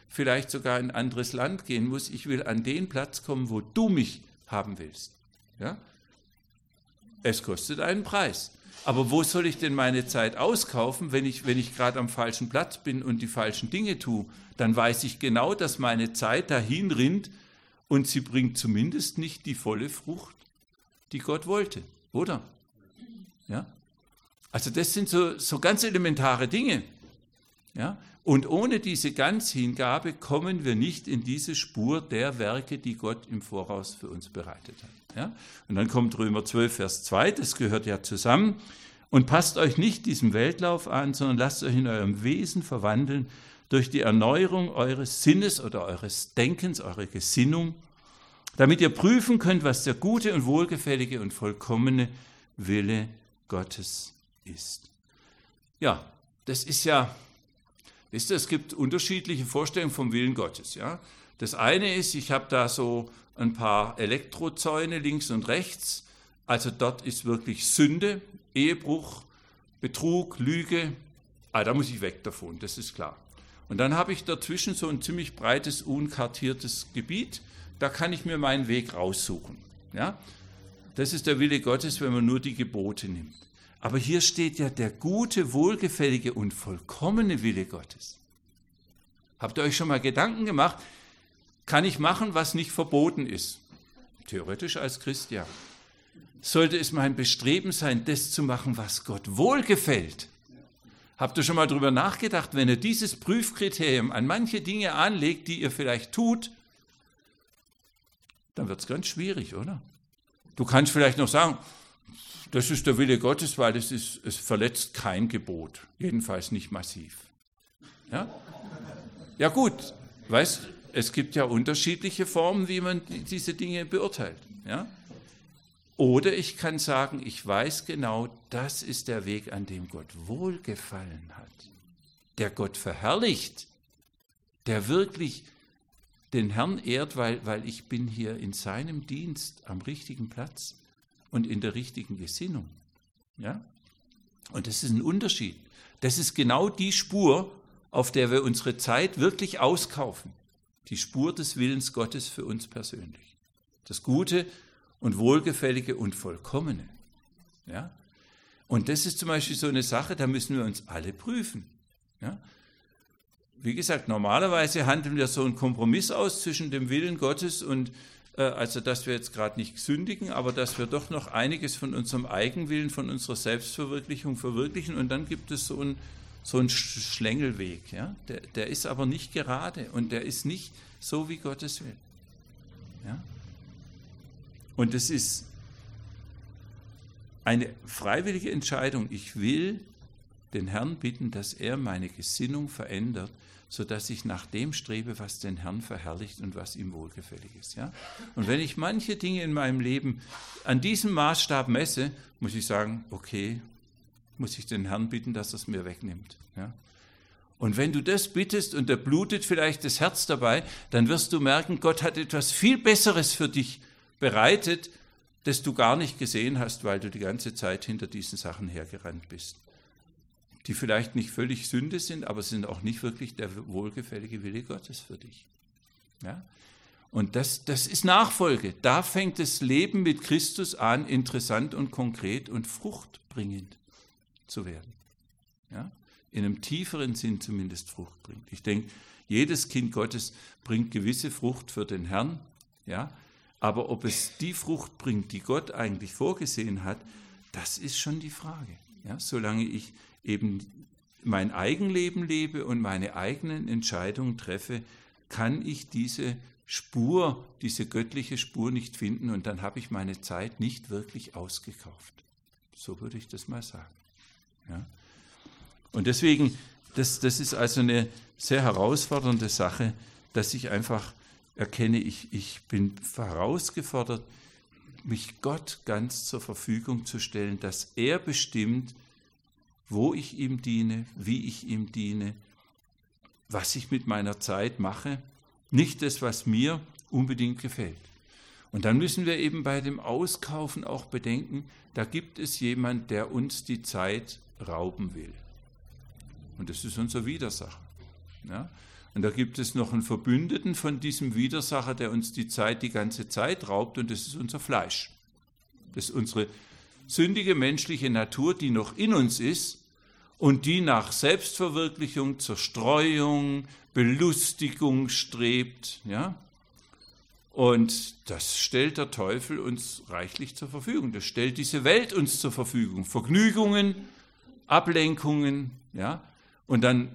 vielleicht sogar in ein anderes Land gehen muss. Ich will an den Platz kommen, wo du mich haben willst. Ja? Es kostet einen Preis. Aber wo soll ich denn meine Zeit auskaufen, wenn ich gerade am falschen Platz bin und die falschen Dinge tue? Dann weiß ich genau, dass meine Zeit dahin rinnt und sie bringt zumindest nicht die volle Frucht, die Gott wollte, oder? Ja? Also das sind so ganz elementare Dinge. Ja? Und ohne diese Ganzhingabe kommen wir nicht in diese Spur der Werke, die Gott im Voraus für uns bereitet hat. Ja? Und dann kommt Römer 12, Vers 2, das gehört ja zusammen. Und passt euch nicht diesem Weltlauf an, sondern lasst euch in eurem Wesen verwandeln durch die Erneuerung eures Sinnes oder eures Denkens, eure Gesinnung, damit ihr prüfen könnt, was der gute und wohlgefällige und vollkommene Wille Gottes ist. Ja, das ist ja, wisst ihr, es gibt unterschiedliche Vorstellungen vom Willen Gottes. Ja? Das eine ist, ich habe da so ein paar Elektrozäune links und rechts, also dort ist wirklich Sünde, Ehebruch, Betrug, Lüge, da muss ich weg davon, das ist klar. Und dann habe ich dazwischen so ein ziemlich breites, unkartiertes Gebiet, da kann ich mir meinen Weg raussuchen. Ja? Das ist der Wille Gottes, wenn man nur die Gebote nimmt. Aber hier steht ja der gute, wohlgefällige und vollkommene Wille Gottes. Habt ihr euch schon mal Gedanken gemacht, kann ich machen, was nicht verboten ist? Theoretisch als Christ ja. Sollte es mein Bestreben sein, das zu machen, was Gott wohlgefällt? Habt ihr schon mal darüber nachgedacht, wenn ihr dieses Prüfkriterium an manche Dinge anlegt, die ihr vielleicht tut, dann wird es ganz schwierig, oder? Du kannst vielleicht noch sagen, das ist der Wille Gottes, weil es verletzt kein Gebot, jedenfalls nicht massiv. Ja, ja gut, weißt, es gibt ja unterschiedliche Formen, wie man diese Dinge beurteilt. Ja? Oder ich kann sagen, ich weiß genau, das ist der Weg, an dem Gott wohlgefallen hat, der Gott verherrlicht, der wirklich den Herrn ehrt, weil ich bin hier in seinem Dienst am richtigen Platz und in der richtigen Gesinnung. Ja? Und das ist ein Unterschied. Das ist genau die Spur, auf der wir unsere Zeit wirklich auskaufen. Die Spur des Willens Gottes für uns persönlich. Das Gute und Wohlgefällige und Vollkommene. Ja? Und das ist zum Beispiel so eine Sache, da müssen wir uns alle prüfen. Ja? Wie gesagt, normalerweise handeln wir so einen Kompromiss aus zwischen dem Willen Gottes und, also dass wir jetzt gerade nicht sündigen, aber dass wir doch noch einiges von unserem Eigenwillen, von unserer Selbstverwirklichung verwirklichen. Und dann gibt es so einen Schlängelweg. Ja? Der ist aber nicht gerade und der ist nicht so, wie Gott es will. Ja? Und es ist eine freiwillige Entscheidung. Ich will den Herrn bitten, dass er meine Gesinnung verändert, sodass ich nach dem strebe, was den Herrn verherrlicht und was ihm wohlgefällig ist. Ja? Und wenn ich manche Dinge in meinem Leben an diesem Maßstab messe, muss ich sagen, okay, muss ich den Herrn bitten, dass er es mir wegnimmt. Ja? Und wenn du das bittest und da blutet vielleicht das Herz dabei, dann wirst du merken, Gott hat etwas viel Besseres für dich bereitet, das du gar nicht gesehen hast, weil du die ganze Zeit hinter diesen Sachen hergerannt bist. Die vielleicht nicht völlig Sünde sind, aber sind auch nicht wirklich der wohlgefällige Wille Gottes für dich. Ja? Und das ist Nachfolge. Da fängt das Leben mit Christus an, interessant und konkret und fruchtbringend zu werden. Ja? In einem tieferen Sinn zumindest Frucht bringt. Ich denke, jedes Kind Gottes bringt gewisse Frucht für den Herrn, ja? Aber ob es die Frucht bringt, die Gott eigentlich vorgesehen hat, das ist schon die Frage. Ja? Solange ich eben mein Eigenleben lebe und meine eigenen Entscheidungen treffe, kann ich diese Spur, diese göttliche Spur nicht finden und dann habe ich meine Zeit nicht wirklich ausgekauft. So würde ich das mal sagen. Ja? Und deswegen, das ist also eine sehr herausfordernde Sache, dass ich einfach erkenne, ich bin herausgefordert, mich Gott ganz zur Verfügung zu stellen, dass er bestimmt, wo ich ihm diene, wie ich ihm diene, was ich mit meiner Zeit mache, nicht das, was mir unbedingt gefällt. Und dann müssen wir eben bei dem Auskaufen auch bedenken, da gibt es jemand, der uns die Zeit rauben will. Und das ist unser Widersacher. Ja? Und da gibt es noch einen Verbündeten von diesem Widersacher, der uns die Zeit die ganze Zeit raubt, und das ist unser Fleisch. Das ist unsere sündige menschliche Natur, die noch in uns ist und die nach Selbstverwirklichung, Zerstreuung, Belustigung strebt. Ja? Und das stellt der Teufel uns reichlich zur Verfügung. Das stellt diese Welt uns zur Verfügung. Vergnügungen, Ablenkungen. Ja? Und dann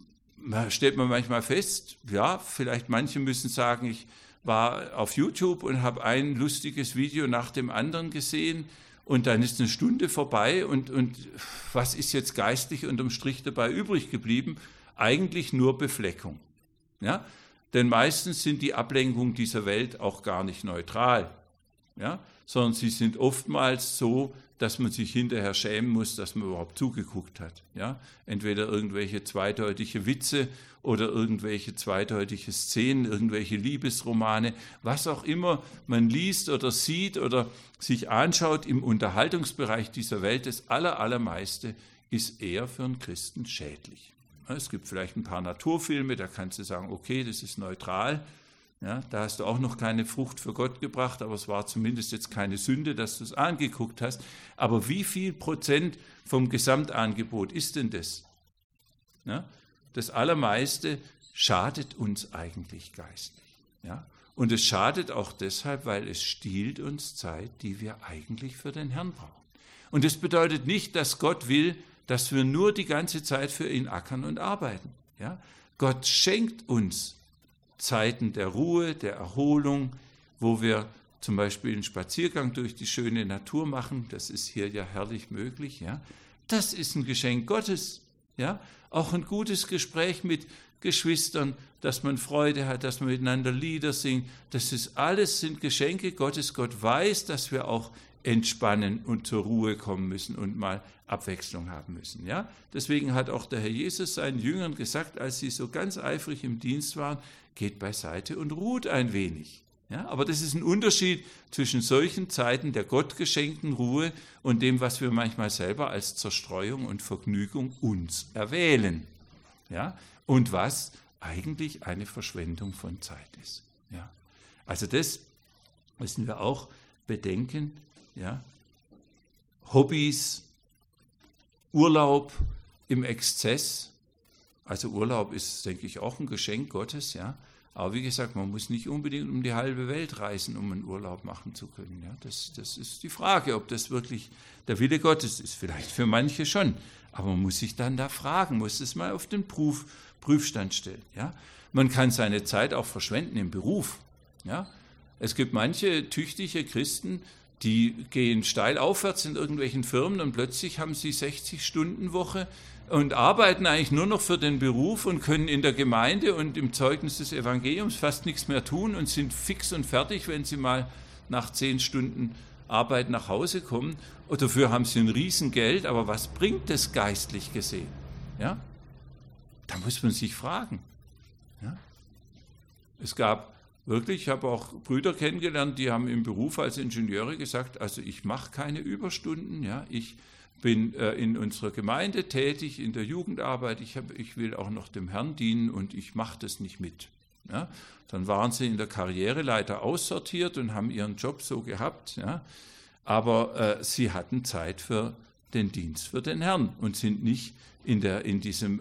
stellt man manchmal fest, ja, vielleicht manche müssen sagen, ich war auf YouTube und habe ein lustiges Video nach dem anderen gesehen und dann ist eine Stunde vorbei und was ist jetzt geistlich unterm Strich dabei übrig geblieben? Eigentlich nur Befleckung. Ja? Denn meistens sind die Ablenkungen dieser Welt auch gar nicht neutral, ja? Sondern sie sind oftmals so, dass man sich hinterher schämen muss, dass man überhaupt zugeguckt hat. Ja? Entweder irgendwelche zweideutige Witze oder irgendwelche zweideutige Szenen, irgendwelche Liebesromane, was auch immer man liest oder sieht oder sich anschaut im Unterhaltungsbereich dieser Welt, das Allermeiste ist eher für einen Christen schädlich. Es gibt vielleicht ein paar Naturfilme, da kannst du sagen, okay, das ist neutral. Ja, da hast du auch noch keine Frucht für Gott gebracht, aber es war zumindest jetzt keine Sünde, dass du es angeguckt hast. Aber wie viel Prozent vom Gesamtangebot ist denn das? Ja, das Allermeiste schadet uns eigentlich geistlich. Ja? Und es schadet auch deshalb, weil es stiehlt uns Zeit, die wir eigentlich für den Herrn brauchen. Und das bedeutet nicht, dass Gott will, dass wir nur die ganze Zeit für ihn ackern und arbeiten. Ja? Gott schenkt uns Zeiten der Ruhe, der Erholung, wo wir zum Beispiel einen Spaziergang durch die schöne Natur machen. Das ist hier ja herrlich möglich. Ja? Das ist ein Geschenk Gottes. Ja? Auch ein gutes Gespräch mit Geschwistern, dass man Freude hat, dass man miteinander Lieder singt. Das ist alles sind Geschenke Gottes. Gott weiß, dass wir auch entspannen und zur Ruhe kommen müssen und mal Abwechslung haben müssen. Ja? Deswegen hat auch der Herr Jesus seinen Jüngern gesagt, als sie so ganz eifrig im Dienst waren, geht beiseite und ruht ein wenig. Ja? Aber das ist ein Unterschied zwischen solchen Zeiten der gottgeschenkten Ruhe und dem, was wir manchmal selber als Zerstreuung und Vergnügung uns erwählen. Ja? Und was eigentlich eine Verschwendung von Zeit ist. Ja? Also das müssen wir auch bedenken. Ja? Hobbys, Urlaub im Exzess, also Urlaub ist, denke ich, auch ein Geschenk Gottes, ja. Aber wie gesagt, man muss nicht unbedingt um die halbe Welt reisen, um einen Urlaub machen zu können. Ja. Das ist die Frage, ob das wirklich der Wille Gottes ist. Vielleicht für manche schon, aber man muss sich dann da fragen, muss es mal auf den Prüfstand stellen. Ja. Man kann seine Zeit auch verschwenden im Beruf. Ja. Es gibt manche tüchtige Christen, die gehen steil aufwärts in irgendwelchen Firmen und plötzlich haben sie 60-Stunden-Woche und arbeiten eigentlich nur noch für den Beruf und können in der Gemeinde und im Zeugnis des Evangeliums fast nichts mehr tun und sind fix und fertig, wenn sie mal nach 10 Stunden Arbeit nach Hause kommen. Und dafür haben sie ein Riesengeld, aber was bringt das geistlich gesehen? Ja? Da muss man sich fragen. Ja? Es gab wirklich, ich habe auch Brüder kennengelernt, die haben im Beruf als Ingenieure gesagt, also ich mache keine Überstunden, ja, ich bin in unserer Gemeinde tätig, in der Jugendarbeit, ich will auch noch dem Herrn dienen und ich mache das nicht mit. Ja. Dann waren sie in der Karriereleiter aussortiert und haben ihren Job so gehabt, ja, aber sie hatten Zeit für den Dienst für den Herrn und sind nicht in diesem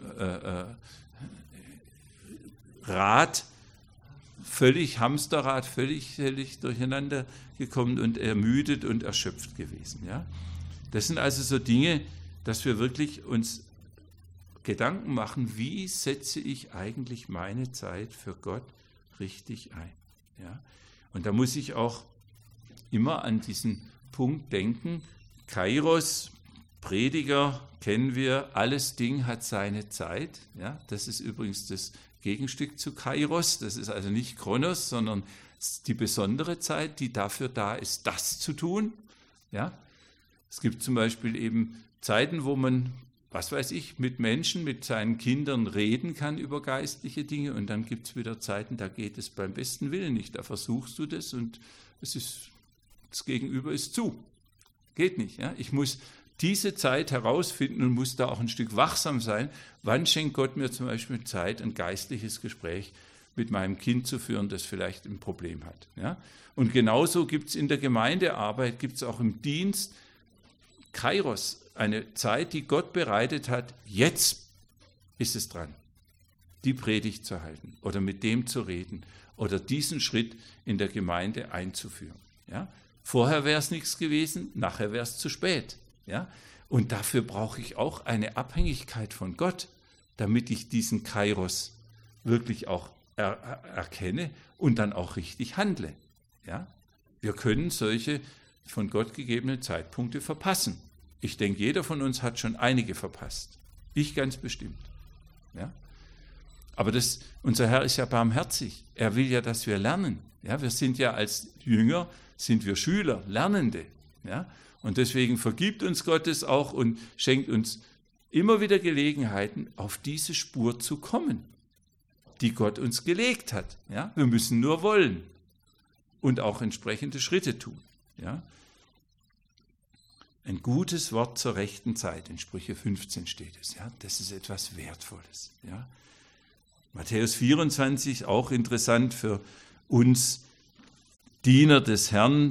Hamsterrad, völlig durcheinander gekommen und ermüdet und erschöpft gewesen. Ja? Das sind also so Dinge, dass wir wirklich uns Gedanken machen, wie setze ich eigentlich meine Zeit für Gott richtig ein. Ja? Und da muss ich auch immer an diesen Punkt denken, Kairos, Prediger, kennen wir, alles Ding hat seine Zeit. Ja? Das ist übrigens das Gegenstück zu Kairos, das ist also nicht Chronos, sondern die besondere Zeit, die dafür da ist, das zu tun. Ja? Es gibt zum Beispiel eben Zeiten, wo man, was weiß ich, mit Menschen, mit seinen Kindern reden kann über geistliche Dinge und dann gibt es wieder Zeiten, da geht es beim besten Willen nicht, da versuchst du das und das Gegenüber ist zu. Geht nicht. Ja? Ich muss diese Zeit herausfinden und muss da auch ein Stück wachsam sein. Wann schenkt Gott mir zum Beispiel Zeit, ein geistliches Gespräch mit meinem Kind zu führen, das vielleicht ein Problem hat. Ja? Und genauso gibt es in der Gemeindearbeit, gibt es auch im Dienst Kairos, eine Zeit, die Gott bereitet hat. Jetzt ist es dran, die Predigt zu halten oder mit dem zu reden oder diesen Schritt in der Gemeinde einzuführen. Ja? Vorher wäre es nichts gewesen, nachher wäre es zu spät. Ja? Und dafür brauche ich auch eine Abhängigkeit von Gott, damit ich diesen Kairos wirklich auch erkenne und dann auch richtig handle. Ja? Wir können solche von Gott gegebenen Zeitpunkte verpassen. Ich denke, jeder von uns hat schon einige verpasst. Ich ganz bestimmt. Ja? Aber unser Herr ist ja barmherzig. Er will ja, dass wir lernen. Ja? Wir sind ja als Jünger, sind wir Schüler, Lernende. Ja? Und deswegen vergibt uns Gott es auch und schenkt uns immer wieder Gelegenheiten, auf diese Spur zu kommen, die Gott uns gelegt hat. Ja? Wir müssen nur wollen und auch entsprechende Schritte tun. Ja? Ein gutes Wort zur rechten Zeit, in Sprüche 15 steht es. Ja? Das ist etwas Wertvolles. Ja? Matthäus 24, auch interessant für uns Diener des Herrn.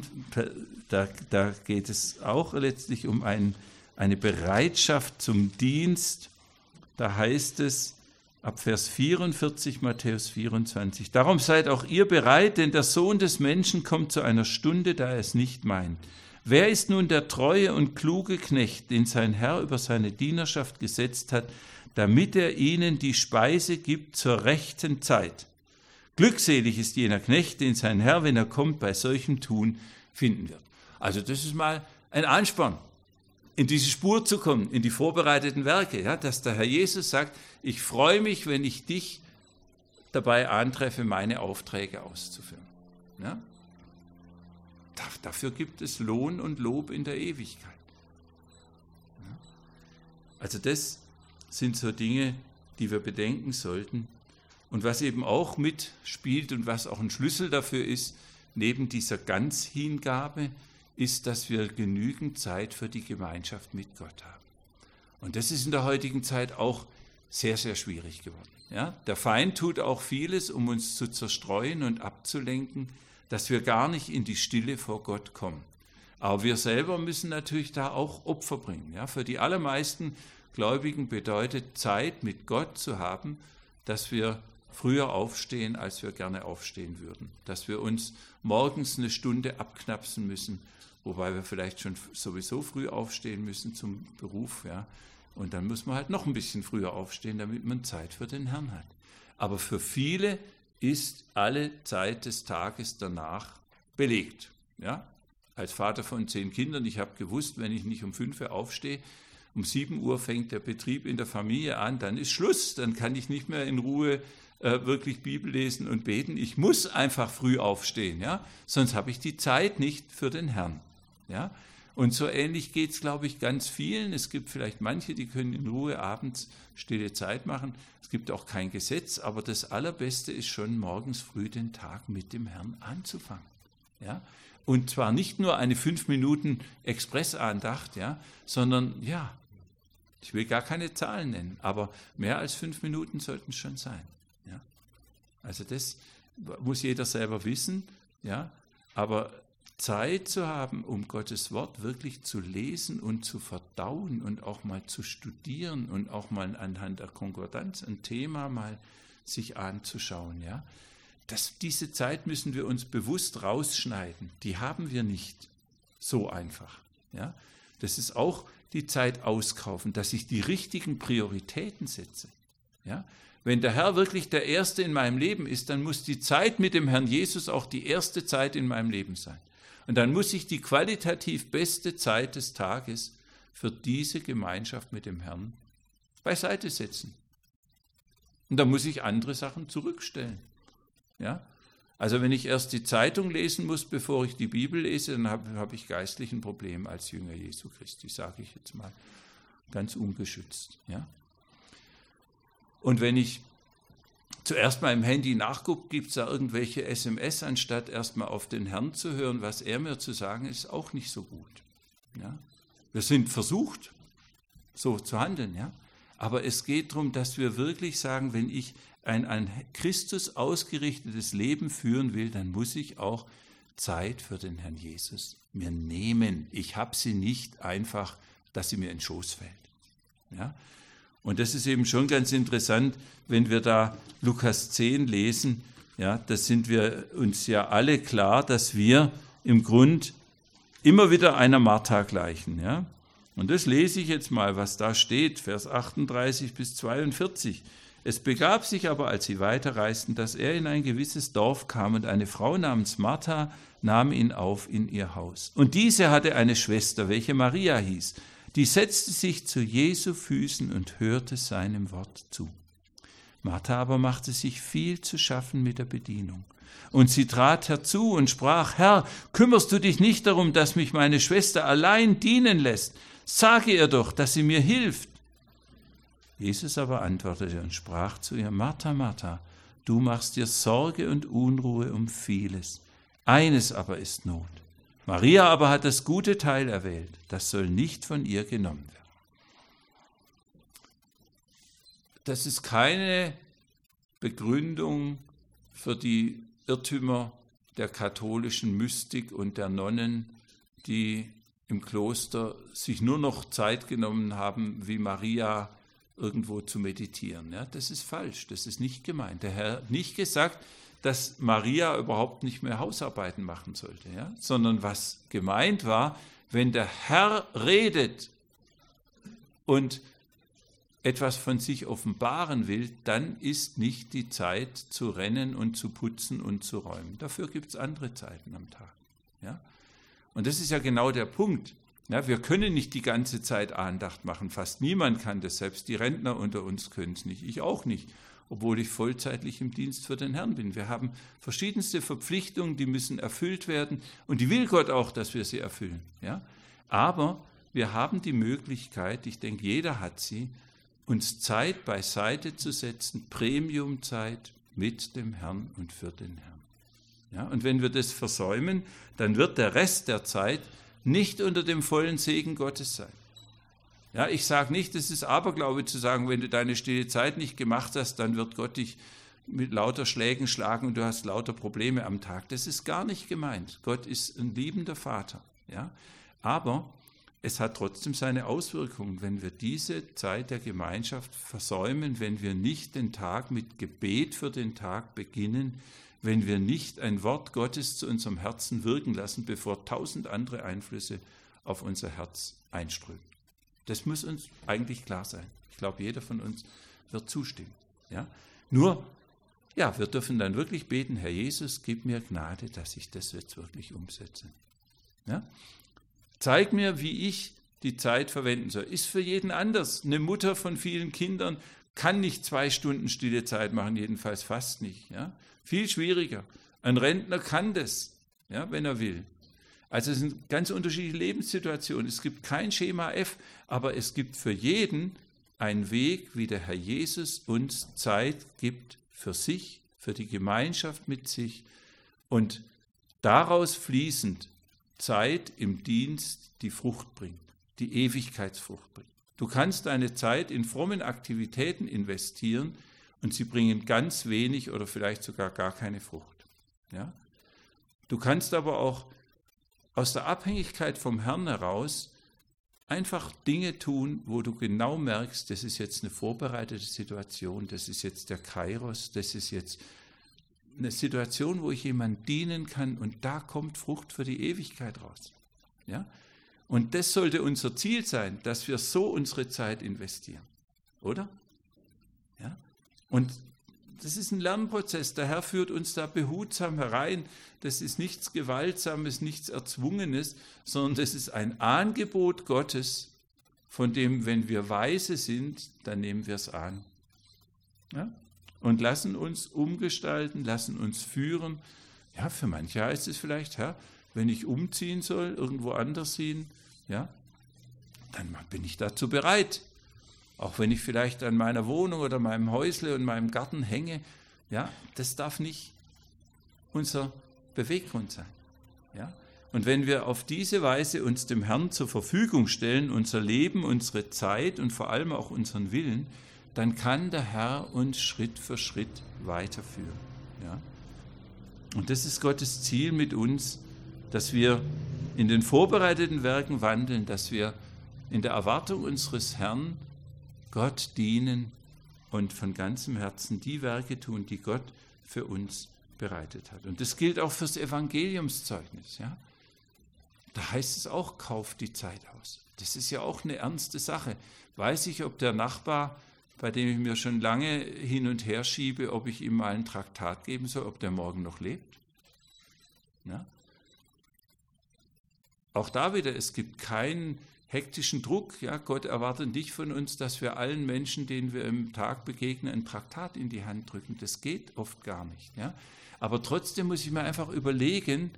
Da geht es auch letztlich um eine Bereitschaft zum Dienst. Da heißt es ab Vers 44, Matthäus 24, darum seid auch ihr bereit, denn der Sohn des Menschen kommt zu einer Stunde, da er es nicht meint. Wer ist nun der treue und kluge Knecht, den sein Herr über seine Dienerschaft gesetzt hat, damit er ihnen die Speise gibt zur rechten Zeit? Glückselig ist jener Knecht, den sein Herr, wenn er kommt, bei solchem Tun finden wird. Also das ist mal ein Ansporn, in diese Spur zu kommen, in die vorbereiteten Werke, ja, dass der Herr Jesus sagt, ich freue mich, wenn ich dich dabei antreffe, meine Aufträge auszuführen. Ja? Dafür gibt es Lohn und Lob in der Ewigkeit. Ja? Also das sind so Dinge, die wir bedenken sollten. Und was eben auch mitspielt und was auch ein Schlüssel dafür ist, neben dieser Ganzhingabe, ist, dass wir genügend Zeit für die Gemeinschaft mit Gott haben. Und das ist in der heutigen Zeit auch sehr, sehr schwierig geworden. Ja? Der Feind tut auch vieles, um uns zu zerstreuen und abzulenken, dass wir gar nicht in die Stille vor Gott kommen. Aber wir selber müssen natürlich da auch Opfer bringen. Ja? Für die allermeisten Gläubigen bedeutet Zeit mit Gott zu haben, dass wir früher aufstehen, als wir gerne aufstehen würden. Dass wir uns morgens eine Stunde abknapsen müssen, wobei wir vielleicht schon sowieso früh aufstehen müssen zum Beruf. Ja? Und dann muss man halt noch ein bisschen früher aufstehen, damit man Zeit für den Herrn hat. Aber für viele ist alle Zeit des Tages danach belegt. Ja? Als Vater von 10 Kindern, ich habe gewusst, wenn ich nicht um 5 Uhr aufstehe, um 7 Uhr fängt der Betrieb in der Familie an, dann ist Schluss, dann kann ich nicht mehr in Ruhe wirklich Bibel lesen und beten. Ich muss einfach früh aufstehen, ja? Sonst habe ich die Zeit nicht für den Herrn. Ja? Und so ähnlich geht es, glaube ich, ganz vielen. Es gibt vielleicht manche, die können in Ruhe abends stille Zeit machen. Es gibt auch kein Gesetz, aber das Allerbeste ist schon, morgens früh den Tag mit dem Herrn anzufangen. Ja? Und zwar nicht nur eine 5 Minuten Expressandacht, ja, sondern, ja, ich will gar keine Zahlen nennen, aber mehr als 5 Minuten sollten es schon sein. Ja? Also das muss jeder selber wissen, ja, aber Zeit zu haben, um Gottes Wort wirklich zu lesen und zu verdauen und auch mal zu studieren und auch mal anhand der Konkordanz ein Thema mal sich anzuschauen. Ja? Diese Zeit müssen wir uns bewusst rausschneiden. Die haben wir nicht so einfach. Ja? Das ist auch die Zeit auskaufen, dass ich die richtigen Prioritäten setze. Ja? Wenn der Herr wirklich der Erste in meinem Leben ist, dann muss die Zeit mit dem Herrn Jesus auch die erste Zeit in meinem Leben sein. Und dann muss ich die qualitativ beste Zeit des Tages für diese Gemeinschaft mit dem Herrn beiseite setzen. Und dann muss ich andere Sachen zurückstellen. Ja? Also wenn ich erst die Zeitung lesen muss, bevor ich die Bibel lese, dann habe ich geistlich ein Problem als Jünger Jesu Christi, sage ich jetzt mal ganz ungeschützt. Ja? Und wenn ich zuerst mal im Handy nachgucke, gibt es da irgendwelche SMS, anstatt erstmal auf den Herrn zu hören, was er mir zu sagen ist, auch nicht so gut. Ja? Wir sind versucht, so zu handeln, ja. Aber es geht darum, dass wir wirklich sagen, wenn ich ein an Christus ausgerichtetes Leben führen will, dann muss ich auch Zeit für den Herrn Jesus mir nehmen. Ich habe sie nicht einfach, dass sie mir in den Schoß fällt. Ja? Und das ist eben schon ganz interessant, wenn wir da Lukas 10 lesen, ja, da sind wir uns ja alle klar, dass wir im Grund immer wieder einer Martha gleichen. Ja? Und das lese ich jetzt mal, was da steht, Vers 38 bis 42. Es begab sich aber, als sie weiterreisten, dass er in ein gewisses Dorf kam und eine Frau namens Martha nahm ihn auf in ihr Haus. Und diese hatte eine Schwester, welche Maria hieß. Die setzte sich zu Jesu Füßen und hörte seinem Wort zu. Martha aber machte sich viel zu schaffen mit der Bedienung. Und sie trat herzu und sprach, Herr, kümmerst du dich nicht darum, dass mich meine Schwester allein dienen lässt? Sage ihr doch, dass sie mir hilft. Jesus aber antwortete und sprach zu ihr, Martha, Martha, du machst dir Sorge und Unruhe um vieles. Eines aber ist Not. Maria aber hat das gute Teil erwählt, das soll nicht von ihr genommen werden. Das ist keine Begründung für die Irrtümer der katholischen Mystik und der Nonnen, die im Kloster sich nur noch Zeit genommen haben, wie Maria irgendwo zu meditieren. Ja, das ist falsch, das ist nicht gemeint. Der Herr hat nicht gesagt, dass Maria überhaupt nicht mehr Hausarbeiten machen sollte, ja? Sondern was gemeint war, wenn der Herr redet und etwas von sich offenbaren will, dann ist nicht die Zeit zu rennen und zu putzen und zu räumen. Dafür gibt es andere Zeiten am Tag. Ja? Und das ist ja genau der Punkt. Ja, wir können nicht die ganze Zeit Andacht machen, fast niemand kann das, selbst die Rentner unter uns können es nicht, ich auch nicht, obwohl ich vollzeitlich im Dienst für den Herrn bin. Wir haben verschiedenste Verpflichtungen, die müssen erfüllt werden und die will Gott auch, dass wir sie erfüllen. Ja? Aber wir haben die Möglichkeit, ich denke, jeder hat sie, uns Zeit beiseite zu setzen, Premiumzeit mit dem Herrn und für den Herrn. Ja? Und wenn wir das versäumen, dann wird der Rest der Zeit nicht unter dem vollen Segen Gottes sein. Ja, ich sage nicht, es ist Aberglaube zu sagen, wenn du deine stille Zeit nicht gemacht hast, dann wird Gott dich mit lauter Schlägen schlagen und du hast lauter Probleme am Tag. Das ist gar nicht gemeint. Gott ist ein liebender Vater. Ja? Aber es hat trotzdem seine Auswirkungen, wenn wir diese Zeit der Gemeinschaft versäumen, wenn wir nicht den Tag mit Gebet für den Tag beginnen, wenn wir nicht ein Wort Gottes zu unserem Herzen wirken lassen, bevor 1000 andere Einflüsse auf unser Herz einströmen. Das muss uns eigentlich klar sein. Ich glaube, jeder von uns wird zustimmen. Ja? Nur, ja, wir dürfen dann wirklich beten, Herr Jesus, gib mir Gnade, dass ich das jetzt wirklich umsetze. Ja? Zeig mir, wie ich die Zeit verwenden soll. Ist für jeden anders. Eine Mutter von vielen Kindern kann nicht 2 Stunden stille Zeit machen, jedenfalls fast nicht. Ja? Viel schwieriger. Ein Rentner kann das, ja, wenn er will. Also es sind ganz unterschiedliche Lebenssituationen. Es gibt kein Schema F, aber es gibt für jeden einen Weg, wie der Herr Jesus uns Zeit gibt für sich, für die Gemeinschaft mit sich und daraus fließend Zeit im Dienst, die Frucht bringt, die Ewigkeitsfrucht bringt. Du kannst deine Zeit in frommen Aktivitäten investieren und sie bringen ganz wenig oder vielleicht sogar gar keine Frucht. Ja? Du kannst aber auch aus der Abhängigkeit vom Herrn heraus einfach Dinge tun, wo du genau merkst, das ist jetzt eine vorbereitete Situation, das ist jetzt der Kairos, das ist jetzt eine Situation, wo ich jemandem dienen kann und da kommt Frucht für die Ewigkeit raus. Ja? Und das sollte unser Ziel sein, dass wir so unsere Zeit investieren, oder? Ja? Und das ist ein Lernprozess. Der Herr führt uns da behutsam herein. Das ist nichts Gewaltsames, nichts Erzwungenes, sondern das ist ein Angebot Gottes, von dem, wenn wir weise sind, dann nehmen wir es an. Ja? Und lassen uns umgestalten, lassen uns führen. Ja, für manche heißt es vielleicht, Herr, wenn ich umziehen soll, irgendwo anders hin, ja, dann bin ich dazu bereit. Auch wenn ich vielleicht an meiner Wohnung oder meinem Häusle und meinem Garten hänge, ja, das darf nicht unser Beweggrund sein. Ja? Und wenn wir auf diese Weise uns dem Herrn zur Verfügung stellen, unser Leben, unsere Zeit und vor allem auch unseren Willen, dann kann der Herr uns Schritt für Schritt weiterführen. Ja? Und das ist Gottes Ziel mit uns, dass wir in den vorbereiteten Werken wandeln, dass wir in der Erwartung unseres Herrn Gott dienen und von ganzem Herzen die Werke tun, die Gott für uns bereitet hat. Und das gilt auch fürs Evangeliumszeugnis. Ja? Da heißt es auch, kauft die Zeit aus. Das ist ja auch eine ernste Sache. Weiß ich, ob der Nachbar, bei dem ich mir schon lange hin und her schiebe, ob ich ihm mal ein Traktat geben soll, ob der morgen noch lebt? Ja? Auch da wieder, es gibt keinen hektischen Druck. Ja? Gott erwartet nicht von uns, dass wir allen Menschen, denen wir im Tag begegnen, ein Traktat in die Hand drücken. Das geht oft gar nicht. Ja? Aber trotzdem muss ich mir einfach überlegen,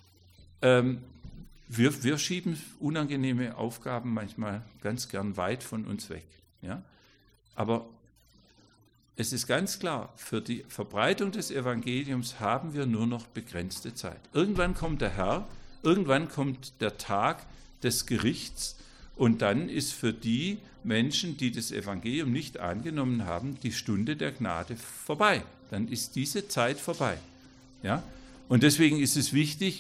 wir schieben unangenehme Aufgaben manchmal ganz gern weit von uns weg. Ja? Aber es ist ganz klar, für die Verbreitung des Evangeliums haben wir nur noch begrenzte Zeit. Irgendwann kommt der Herr, irgendwann kommt der Tag des Gerichts und dann ist für die Menschen, die das Evangelium nicht angenommen haben, die Stunde der Gnade vorbei. Dann ist diese Zeit vorbei. Ja? Und deswegen ist es wichtig,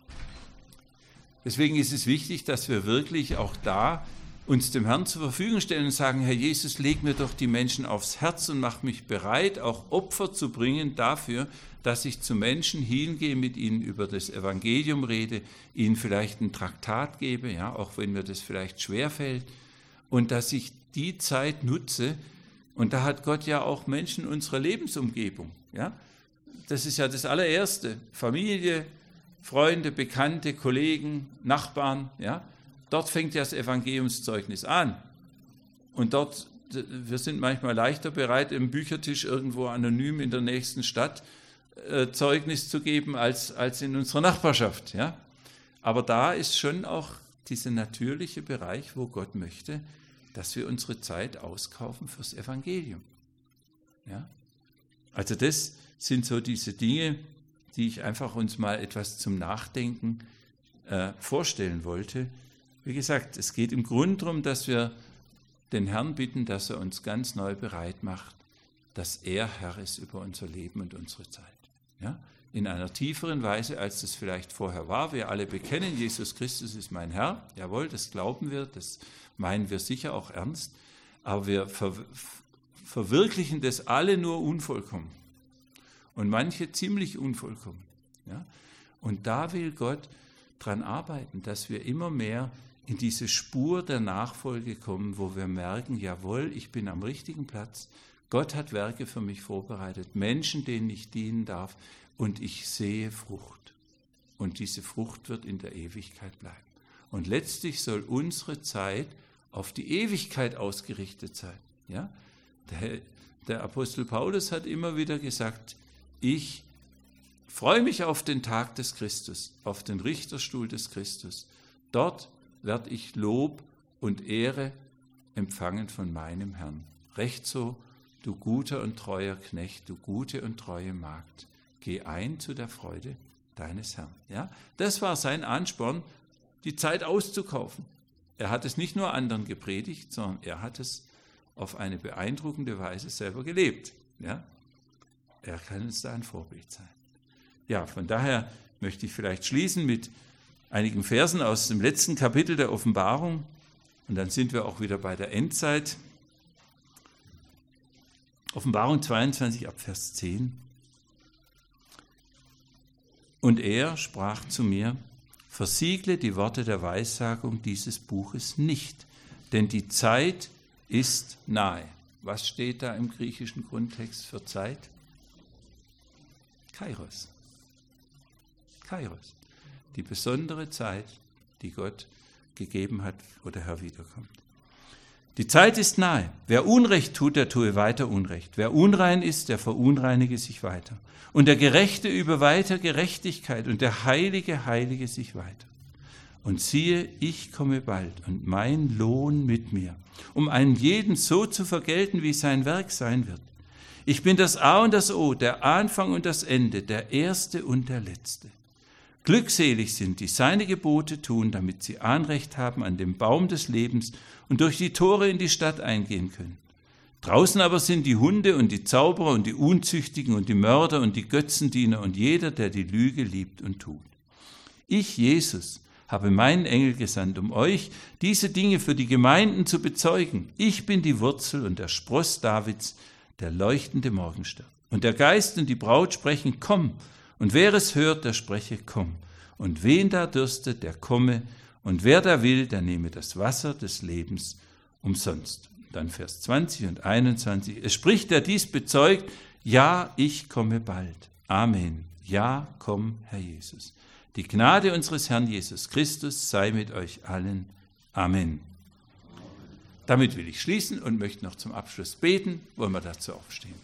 dass wir wirklich auch da uns dem Herrn zur Verfügung stellen und sagen, Herr Jesus, leg mir doch die Menschen aufs Herz und mach mich bereit, auch Opfer zu bringen dafür, dass ich zu Menschen hingehe, mit ihnen über das Evangelium rede, ihnen vielleicht ein Traktat gebe, ja, auch wenn mir das vielleicht schwerfällt, und dass ich die Zeit nutze, und da hat Gott ja auch Menschen in unserer Lebensumgebung. Ja? Das ist ja das allererste, Familie, Freunde, Bekannte, Kollegen, Nachbarn, ja, dort fängt ja das Evangeliumszeugnis an. Und dort, wir sind manchmal leichter bereit, im Büchertisch irgendwo anonym in der nächsten Stadt Zeugnis zu geben, als in unserer Nachbarschaft. Ja. Aber da ist schon auch dieser natürliche Bereich, wo Gott möchte, dass wir unsere Zeit auskaufen fürs Evangelium. Ja. Also das sind so diese Dinge, die ich einfach uns mal etwas zum Nachdenken vorstellen wollte. Wie gesagt, es geht im Grunde darum, dass wir den Herrn bitten, dass er uns ganz neu bereit macht, dass er Herr ist über unser Leben und unsere Zeit. Ja? In einer tieferen Weise, als das vielleicht vorher war. Wir alle bekennen, Jesus Christus ist mein Herr. Jawohl, das glauben wir, das meinen wir sicher auch ernst. Aber wir verwirklichen das alle nur unvollkommen. Und manche ziemlich unvollkommen. Ja? Und da will Gott dran arbeiten, dass wir immer mehr in diese Spur der Nachfolge kommen, wo wir merken, jawohl, ich bin am richtigen Platz, Gott hat Werke für mich vorbereitet, Menschen, denen ich dienen darf, und ich sehe Frucht. Und diese Frucht wird in der Ewigkeit bleiben. Und letztlich soll unsere Zeit auf die Ewigkeit ausgerichtet sein. Ja? Der Apostel Paulus hat immer wieder gesagt, ich freue mich auf den Tag des Christus, auf den Richterstuhl des Christus. Dort werde ich Lob und Ehre empfangen von meinem Herrn. Recht so, du guter und treuer Knecht, du gute und treue Magd, geh ein zu der Freude deines Herrn. Ja? Das war sein Ansporn, die Zeit auszukaufen. Er hat es nicht nur anderen gepredigt, sondern er hat es auf eine beeindruckende Weise selber gelebt. Ja? Er kann uns da ein Vorbild sein. Ja, von daher möchte ich vielleicht schließen mit einigen Versen aus dem letzten Kapitel der Offenbarung. Und dann sind wir auch wieder bei der Endzeit. Offenbarung 22 ab Vers 10. Und er sprach zu mir, versiegle die Worte der Weissagung dieses Buches nicht, denn die Zeit ist nahe. Was steht da im griechischen Grundtext für Zeit? Kairos. Kairos. Die besondere Zeit, die Gott gegeben hat, wo der Herr wiederkommt. Die Zeit ist nahe. Wer Unrecht tut, der tue weiter Unrecht. Wer unrein ist, der verunreinige sich weiter. Und der Gerechte übe weiter Gerechtigkeit und der Heilige heilige sich weiter. Und siehe, ich komme bald und mein Lohn mit mir, um einen jeden so zu vergelten, wie sein Werk sein wird. Ich bin das A und das O, der Anfang und das Ende, der Erste und der Letzte. Glückselig sind, die seine Gebote tun, damit sie Anrecht haben an dem Baum des Lebens und durch die Tore in die Stadt eingehen können. Draußen aber sind die Hunde und die Zauberer und die Unzüchtigen und die Mörder und die Götzendiener und jeder, der die Lüge liebt und tut. Ich, Jesus, habe meinen Engel gesandt, um euch diese Dinge für die Gemeinden zu bezeugen. Ich bin die Wurzel und der Spross Davids, der leuchtende Morgenstern. Und der Geist und die Braut sprechen, komm. Und wer es hört, der spreche, komm. Und wen da dürstet, der komme. Und wer da will, der nehme das Wasser des Lebens umsonst. Dann Vers 20 und 21. Es spricht, der dies bezeugt, ja, ich komme bald. Amen. Ja, komm, Herr Jesus. Die Gnade unseres Herrn Jesus Christus sei mit euch allen. Amen. Damit will ich schließen und möchte noch zum Abschluss beten. Wollen wir dazu aufstehen?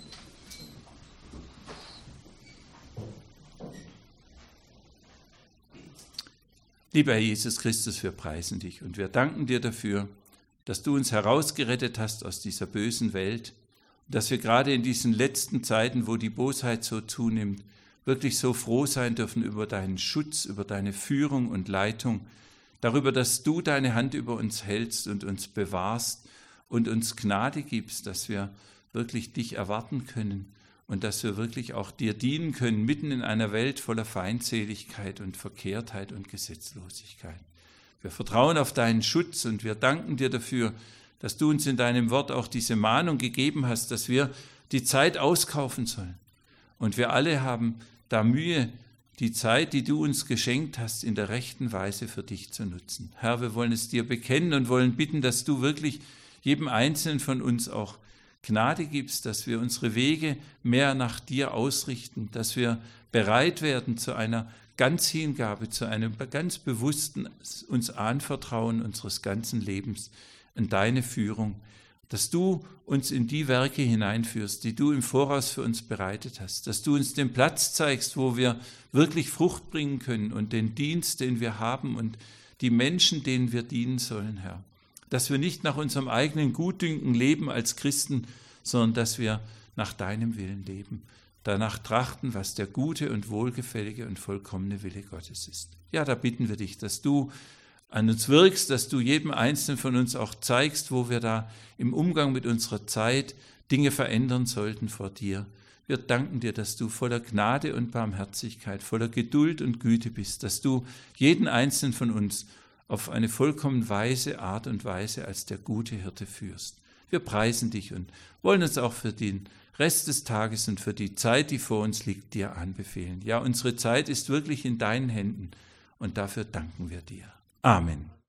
Lieber Herr Jesus Christus, wir preisen dich und wir danken dir dafür, dass du uns herausgerettet hast aus dieser bösen Welt, dass wir gerade in diesen letzten Zeiten, wo die Bosheit so zunimmt, wirklich so froh sein dürfen über deinen Schutz, über deine Führung und Leitung, darüber, dass du deine Hand über uns hältst und uns bewahrst und uns Gnade gibst, dass wir wirklich dich erwarten können und dass wir wirklich auch dir dienen können, mitten in einer Welt voller Feindseligkeit und Verkehrtheit und Gesetzlosigkeit. Wir vertrauen auf deinen Schutz und wir danken dir dafür, dass du uns in deinem Wort auch diese Mahnung gegeben hast, dass wir die Zeit auskaufen sollen. Und wir alle haben da Mühe, die Zeit, die du uns geschenkt hast, in der rechten Weise für dich zu nutzen. Herr, wir wollen es dir bekennen und wollen bitten, dass du wirklich jedem Einzelnen von uns auch Gnade gibst, dass wir unsere Wege mehr nach dir ausrichten, dass wir bereit werden zu einer Ganzhingabe, zu einem ganz bewussten uns Anvertrauen unseres ganzen Lebens in deine Führung, dass du uns in die Werke hineinführst, die du im Voraus für uns bereitet hast, dass du uns den Platz zeigst, wo wir wirklich Frucht bringen können und den Dienst, den wir haben und die Menschen, denen wir dienen sollen, Herr. Dass wir nicht nach unserem eigenen Gutdünken leben als Christen, sondern dass wir nach deinem Willen leben, danach trachten, was der gute und wohlgefällige und vollkommene Wille Gottes ist. Ja, da bitten wir dich, dass du an uns wirkst, dass du jedem Einzelnen von uns auch zeigst, wo wir da im Umgang mit unserer Zeit Dinge verändern sollten vor dir. Wir danken dir, dass du voller Gnade und Barmherzigkeit, voller Geduld und Güte bist, dass du jeden Einzelnen von uns auf eine vollkommen weise Art und Weise als der gute Hirte führst. Wir preisen dich und wollen uns auch für den Rest des Tages und für die Zeit, die vor uns liegt, dir anbefehlen. Ja, unsere Zeit ist wirklich in deinen Händen und dafür danken wir dir. Amen.